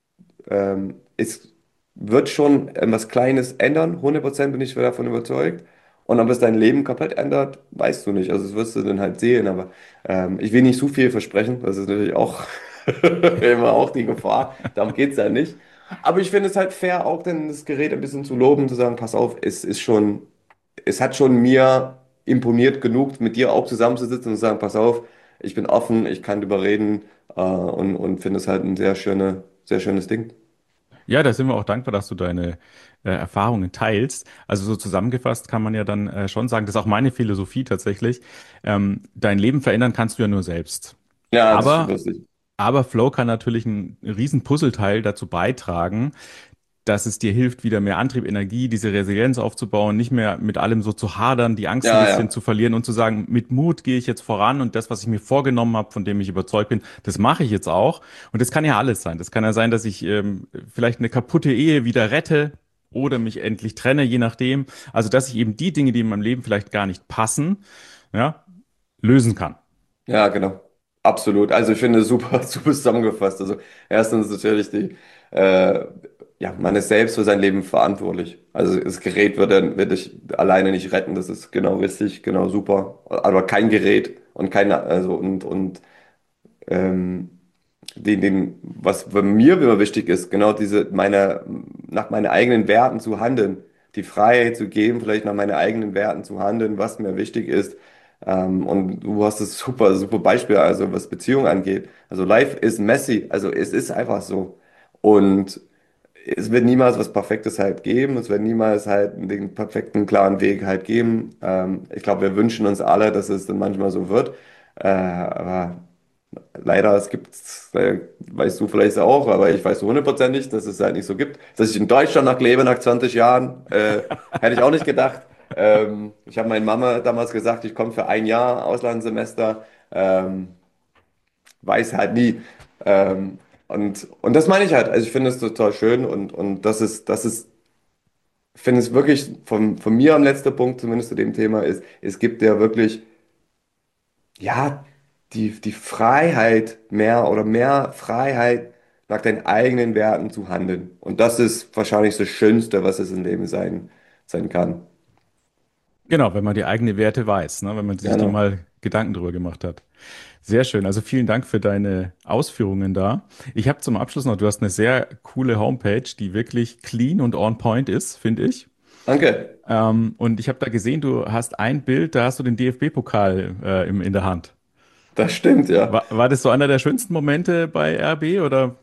es wird schon was Kleines ändern, 100% bin ich davon überzeugt. Und ob es dein Leben komplett ändert, weißt du nicht. Also das wirst du dann halt sehen, aber ich will nicht zu viel versprechen. Das ist natürlich auch immer auch die Gefahr. Darum geht es ja nicht. Aber ich finde es halt fair, auch dann das Gerät ein bisschen zu loben, zu sagen, pass auf, es hat schon mir imponiert genug, mit dir auch zusammenzusitzen und zu sagen, pass auf, ich bin offen, ich kann drüber reden und finde es halt ein sehr schönes Ding. Ja, da sind wir auch dankbar, dass du deine Erfahrungen teilst. Also so zusammengefasst kann man ja dann schon sagen, das ist auch meine Philosophie tatsächlich. Dein Leben verändern kannst du ja nur selbst. Ja, das ist Aber lustig. Aber Flow kann natürlich ein riesen Puzzleteil dazu beitragen, dass es dir hilft, wieder mehr Antrieb, Energie, diese Resilienz aufzubauen, nicht mehr mit allem so zu hadern, die Angst ein Ja, bisschen ja. zu verlieren und zu sagen, mit Mut gehe ich jetzt voran und das, was ich mir vorgenommen habe, von dem ich überzeugt bin, das mache ich jetzt auch. Und das kann ja alles sein. Das kann ja sein, dass ich vielleicht eine kaputte Ehe wieder rette oder mich endlich trenne, je nachdem. Also, dass ich eben die Dinge, die in meinem Leben vielleicht gar nicht passen, ja, lösen kann. Ja, genau. Absolut. Also ich finde super, super zusammengefasst. Also erstens natürlich äh, ja, man ist selbst für sein Leben verantwortlich. Also das Gerät wird dich alleine nicht retten. Das ist genau richtig, genau super. Aber kein Gerät und keine, also und ähm, was für mir immer wichtig ist, genau nach meinen eigenen Werten zu handeln, die Freiheit zu geben, vielleicht nach meinen eigenen Werten zu handeln, was mir wichtig ist. Und du hast das super Beispiel, also was Beziehung angeht. Also life is messy, also es ist einfach so. Und es wird niemals was Perfektes halt geben, es wird niemals halt den perfekten, klaren Weg halt geben. Ich glaube, wir wünschen uns alle, dass es dann manchmal so wird. Aber leider, es gibt, weißt du vielleicht auch, aber ich weiß so hundertprozentig, dass es halt nicht so gibt. Dass ich in Deutschland noch lebe nach 20 Jahren, hätte ich auch nicht gedacht. Ich habe meiner Mama damals gesagt, ich komme für ein Jahr Auslandssemester, weiß halt nie. Und das meine ich halt. Also ich finde es total schön und finde es wirklich von mir am letzten Punkt, zumindest zu dem Thema, ist, es gibt ja wirklich ja, die Freiheit mehr Freiheit nach deinen eigenen Werten zu handeln. Und das ist wahrscheinlich das Schönste, was es im Leben sein kann. Genau, wenn man die eigenen Werte weiß, ne? Wenn man sich die Genau. mal Gedanken drüber gemacht hat. Sehr schön. Also vielen Dank für deine Ausführungen da. Ich habe zum Abschluss noch, du hast eine sehr coole Homepage, die wirklich clean und on point ist, finde ich. Danke. Und ich habe da gesehen, du hast ein Bild, da hast du den DFB-Pokal in der Hand. Das stimmt, ja. War das so einer der schönsten Momente bei RB oder?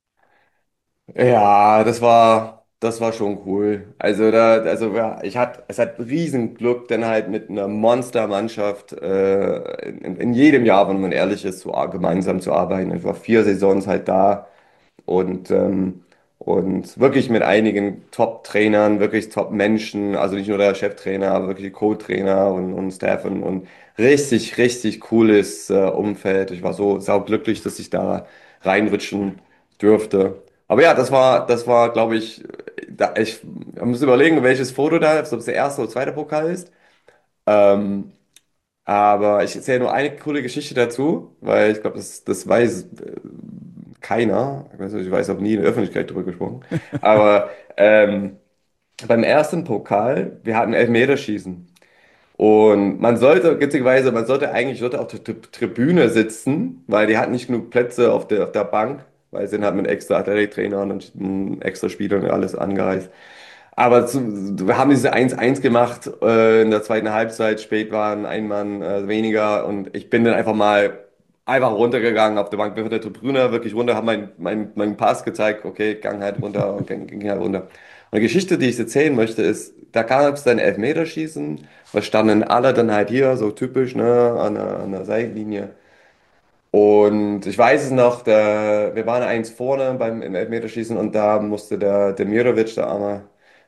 Ja, das war schon cool. Also ja, es hat Riesenglück, dann halt mit einer Monstermannschaft in jedem Jahr, wenn man ehrlich ist, gemeinsam zu arbeiten. Ich war 4 Saisons halt da. Und, ähm, und wirklich mit einigen Top-Trainern, wirklich Top-Menschen, also nicht nur der Cheftrainer, aber wirklich Co-Trainer und Staff und richtig cooles Umfeld. Ich war so sauglücklich, dass ich da reinrutschen dürfte. Aber ja, das war, glaube ich, ich muss überlegen, welches Foto da, ob es der erste oder zweite Pokal ist. Ähm, aber ich erzähle nur eine coole Geschichte dazu, weil ich glaube, das weiß keiner. Ich weiß auch nie in der Öffentlichkeit drüber gesprochen. Aber beim ersten Pokal, wir hatten Elfmeterschießen. Und man sollte eigentlich dort auf der Tribüne sitzen, weil die hatten nicht genug Plätze auf der Bank, weil sie halt mit extra Athletiktrainern und extra Spielern und alles angereist. Wir haben diese 1-1 gemacht in der zweiten Halbzeit. Spät waren ein Mann weniger und ich bin dann einfach runtergegangen auf der Bank, bin von der Tribüne wirklich runter, habe meinen Pass gezeigt, okay, gang halt runter und ging halt runter. Und die Geschichte, die ich erzählen möchte, ist, da gab es dann Elfmeterschießen, wir standen alle dann halt hier, so typisch, ne, an der Seitenlinie. Und ich weiß es noch, wir waren eins vorne im Elfmeterschießen und da musste der Demirovic, der Arme,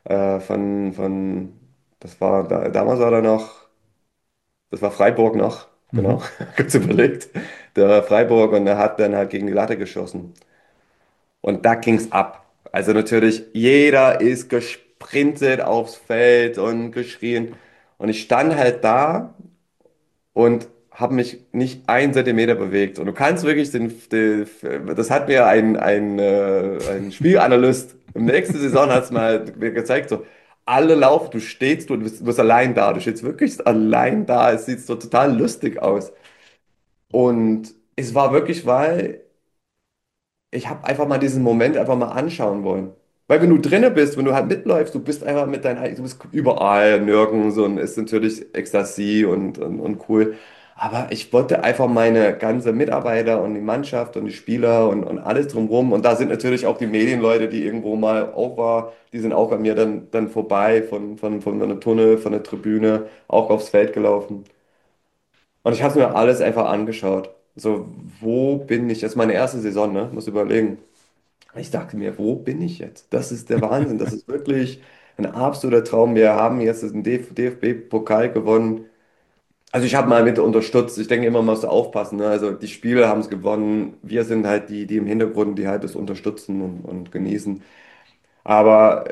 damals war er noch, das war Freiburg noch, genau, Mhm. kurz überlegt, der war Freiburg und er hat dann halt gegen die Latte geschossen. Und da ging's ab. Also natürlich, jeder ist gesprintet aufs Feld und geschrien. Und ich stand halt da und habe mich nicht 1 Zentimeter bewegt. Und du kannst wirklich das hat mir ein Spielanalyst im nächsten Saison hat's mal mir gezeigt, so, alle laufen, du bist allein da, du stehst wirklich allein da, es sieht so total lustig aus. Und es war wirklich, weil ich habe einfach mal diesen Moment einfach mal anschauen wollen. Weil wenn du drinne bist, wenn du halt mitläufst, du bist überall, nirgends und ist natürlich Ecstasy und cool. Aber ich wollte einfach meine ganze Mitarbeiter und die Mannschaft und die Spieler und alles drumherum. Und da sind natürlich auch die Medienleute, die irgendwo mal auch war, die sind auch an mir dann vorbei von einer Tunnel, von der Tribüne, auch aufs Feld gelaufen. Und ich habe mir alles einfach angeschaut. So, wo bin ich? Das ist meine erste Saison, ne? Muss überlegen. Ich dachte mir, wo bin ich jetzt? Das ist der Wahnsinn. Das ist wirklich ein absoluter Traum. Wir haben jetzt den DFB-Pokal gewonnen. Also ich habe mal mit unterstützt. Ich denke immer, man muss aufpassen. Ne? Also die Spieler haben es gewonnen. Wir sind halt die im Hintergrund, die halt das unterstützen und genießen. Aber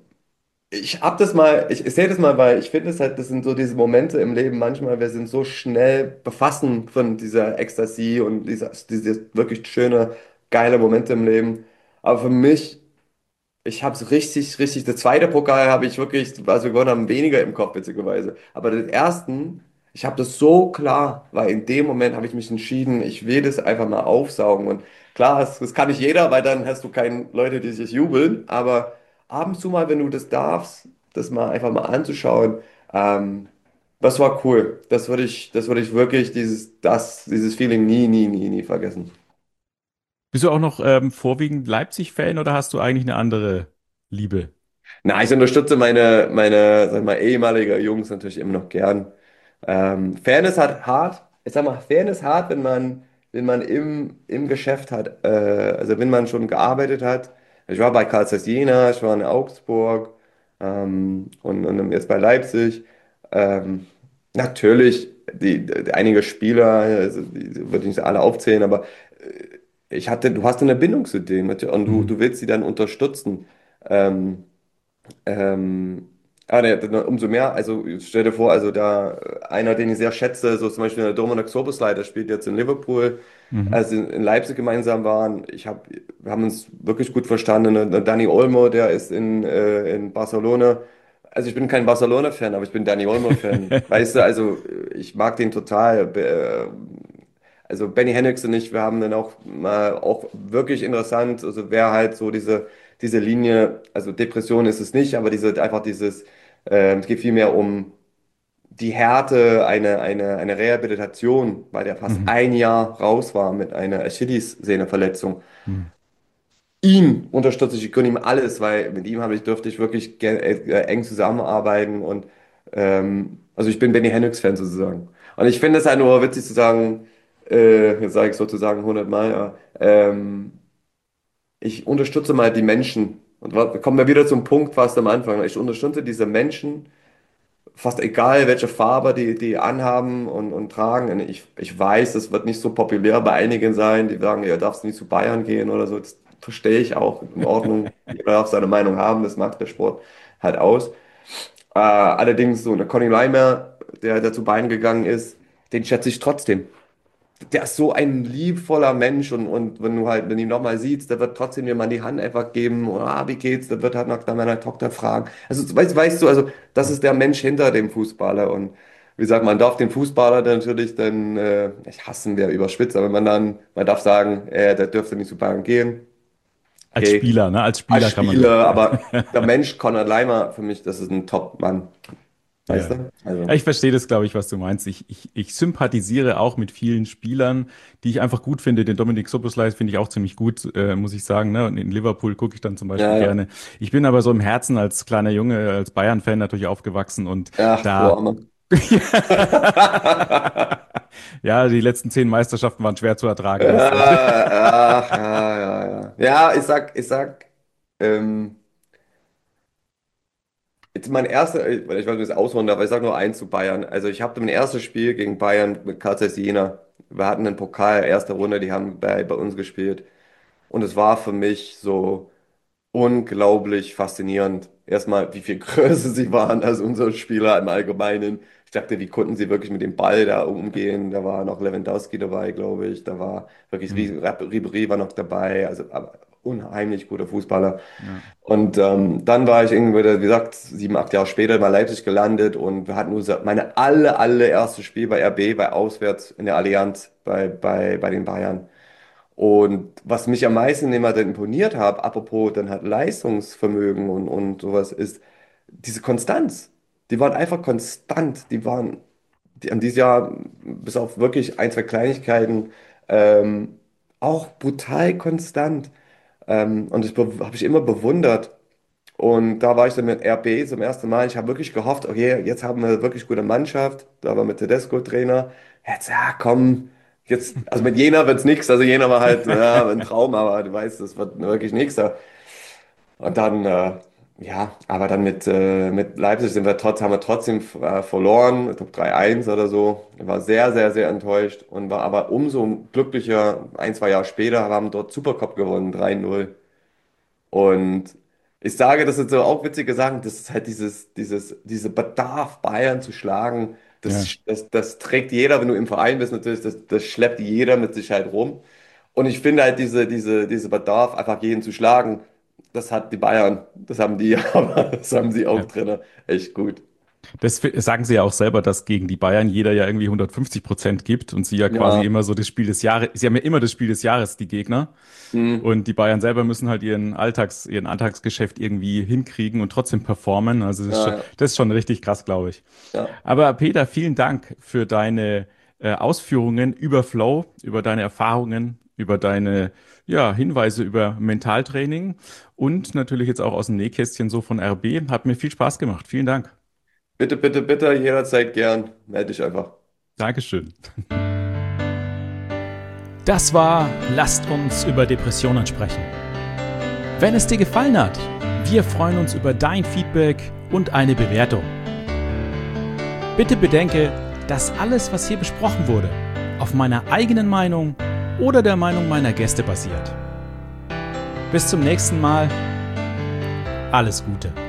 ich sehe das mal, weil ich finde es halt, das sind so diese Momente im Leben manchmal, wir sind so schnell befassen von dieser Ecstasy und diese wirklich schöne, geile Momente im Leben. Aber für mich, ich habe es richtig, der zweite Pokal habe ich wirklich, was wir gewonnen haben, weniger im Kopf, witzigerweise. Aber den ersten, ich habe das so klar, weil in dem Moment habe ich mich entschieden, ich will das einfach mal aufsaugen. Und klar, das kann nicht jeder, weil dann hast du keine Leute, die sich jubeln, aber ab und zu mal, wenn du das darfst, das mal einfach mal anzuschauen, ähm, das war cool. Das würde ich wirklich, dieses Feeling nie, nie, nie, nie vergessen. Bist du auch noch vorwiegend Leipzig-Fan oder hast du eigentlich eine andere Liebe? Na, ich unterstütze meine, sag ich mal, ehemalige Jungs natürlich immer noch gern. Fairness hat hart, ich sag mal, Fairness hart, wenn man im Geschäft hat, also wenn man schon gearbeitet hat. Ich war bei Carl Zeiss Jena, ich war in Augsburg und jetzt bei Leipzig. Ähm, Natürlich, einige Spieler, also die würde ich nicht alle aufzählen, aber du hast eine Bindung zu denen und Mhm. du willst sie dann unterstützen. Ähm, ne, umso mehr, also stell dir vor, also da einer, den ich sehr schätze, so zum Beispiel der Dominik Szoboszlai, der spielt jetzt in Liverpool, Mhm. als wir in Leipzig gemeinsam waren, wir haben uns wirklich gut verstanden. Und Dani Olmo, der ist in Barcelona. Also ich bin kein Barcelona-Fan, aber ich bin Dani Olmo-Fan. Weißt du, also ich mag den total. Also Benny Henrichs und ich, wir haben dann auch mal auch wirklich interessant, also wer halt so diese Linie, also Depression ist es nicht, aber es geht vielmehr um die Härte, eine Rehabilitation, weil der fast Mhm. ein Jahr raus war mit einer Achillessehnenverletzung. Mhm. Ihn unterstütze ich, ich gönne ihm alles, weil mit ihm durfte ich wirklich eng zusammenarbeiten und also ich bin Benny Henrichs-Fan sozusagen. Und ich finde es halt nur witzig zu sagen, jetzt sage ich sozusagen 100 Mal, ja, ich unterstütze mal die Menschen. Und kommen wir wieder zum Punkt fast am Anfang. Ich unterstütze diese Menschen, fast egal, welche Farbe die anhaben und tragen. Und ich weiß, das wird nicht so populär bei einigen sein, die sagen, ja, darfst nicht zu Bayern gehen oder so. Das verstehe ich auch in Ordnung. Jeder darf seine Meinung haben, das macht der Sport halt aus. Allerdings so eine Conny Reimer, der zu Bayern gegangen ist, den schätze ich trotzdem. Der ist so ein liebvoller Mensch und wenn du ihn nochmal siehst, der wird trotzdem dir mal die Hand einfach geben, oder wie geht's, der wird halt nach meiner Tochter fragen. Also weißt du, also das ist der Mensch hinter dem Fußballer und wie gesagt, man darf den Fußballer dann natürlich dann, ich hassen wäre überspitzt, aber man darf sagen, der dürfte nicht zu Bayern gehen, Als okay, Spieler, ne? Als als Spieler kann man das. Spieler, aber der Mensch Konrad Leimer, für mich, das ist ein Top-Mann, weißt Ja. du? Ja, Also, ich verstehe das, glaube ich, was du meinst. Ich sympathisiere auch mit vielen Spielern, die ich einfach gut finde. Den Dominik Szoboszlai finde ich auch ziemlich gut, muss ich sagen. Ne? Und in Liverpool gucke ich dann zum Beispiel ja, ja, gerne. Ich bin aber so im Herzen als kleiner Junge, als Bayern-Fan natürlich aufgewachsen und ach, du da, Armer. ja, die letzten 10 Meisterschaften waren schwer zu ertragen, weißt du. Ach, ja, ja, ja. Ja, ich sag, ähm, jetzt mein erster, weil ich weiß nicht, das ausholen darf, aber ich sag nur eins zu Bayern. Also ich habe mein erstes Spiel gegen Bayern mit Carl Zeiss Jena. Wir hatten einen Pokal, erste Runde, die haben bei uns gespielt. Und es war für mich so unglaublich faszinierend. Erstmal, wie viel größer sie waren als unsere Spieler im Allgemeinen. Ich dachte, wie konnten sie wirklich mit dem Ball da umgehen? Da war noch Lewandowski dabei, glaube ich. Da war wirklich Hm, Ribéry war noch dabei. Also aber unheimlich guter Fußballer. ja, Und dann war ich irgendwie, wie gesagt, 7, 8 Jahre später bei Leipzig gelandet und wir hatten meine allererste Spiel bei RB, bei Auswärts in der Allianz bei den Bayern. Und was mich am meisten immer dann imponiert hat, apropos dann halt Leistungsvermögen und sowas, ist diese Konstanz. Die waren einfach konstant. Die haben dieses Jahr bis auf wirklich ein, zwei Kleinigkeiten ähm, auch brutal konstant. Und das habe ich immer bewundert. Und da war ich dann mit RB zum ersten Mal. Ich habe wirklich gehofft, okay, jetzt haben wir eine wirklich gute Mannschaft. Da war mit Tedesco Trainer. Jetzt, ja, komm, jetzt, also mit Jena wird es nichts. Also Jena war halt ja, ein Traum, aber du weißt, das wird wirklich nichts. Und dann, ja, aber dann mit Leipzig haben wir trotzdem verloren. Ich glaube 3-1 oder so. Ich war sehr, sehr, sehr enttäuscht und war aber umso glücklicher. 1, 2 Jahre später haben wir dort Supercup gewonnen, 3-0. Und ich sage, das sind so auch witzige Sachen, das ist halt diese Bedarf, Bayern zu schlagen, ja, das trägt jeder, wenn du im Verein bist, natürlich, das schleppt jeder mit sich halt rum. Und ich finde halt diese Bedarf, einfach jeden zu schlagen, das hat die Bayern, das haben die, aber das haben sie auch ja. drin, echt gut. Das sagen sie ja auch selber, dass gegen die Bayern jeder ja irgendwie 150% gibt und sie ja quasi Ja, immer so das Spiel des Jahres, sie haben ja immer das Spiel des Jahres, die Gegner. hm, Und die Bayern selber müssen halt ihren Alltagsgeschäft irgendwie hinkriegen und trotzdem performen. Also ja, ja, das ist schon richtig krass, glaube ich. ja. Aber Peter, vielen Dank für deine Ausführungen über Flow, über deine Erfahrungen, über deine Hinweise über Mentaltraining und natürlich jetzt auch aus dem Nähkästchen so von RB. Hat mir viel Spaß gemacht. Vielen Dank. Bitte, bitte, bitte, jederzeit gern. Melde dich einfach. Dankeschön. Das war Lasst uns über Depressionen sprechen. Wenn es dir gefallen hat, wir freuen uns über dein Feedback und eine Bewertung. Bitte bedenke, dass alles, was hier besprochen wurde, auf meiner eigenen Meinung oder der Meinung meiner Gäste basiert. Bis zum nächsten Mal. Alles Gute.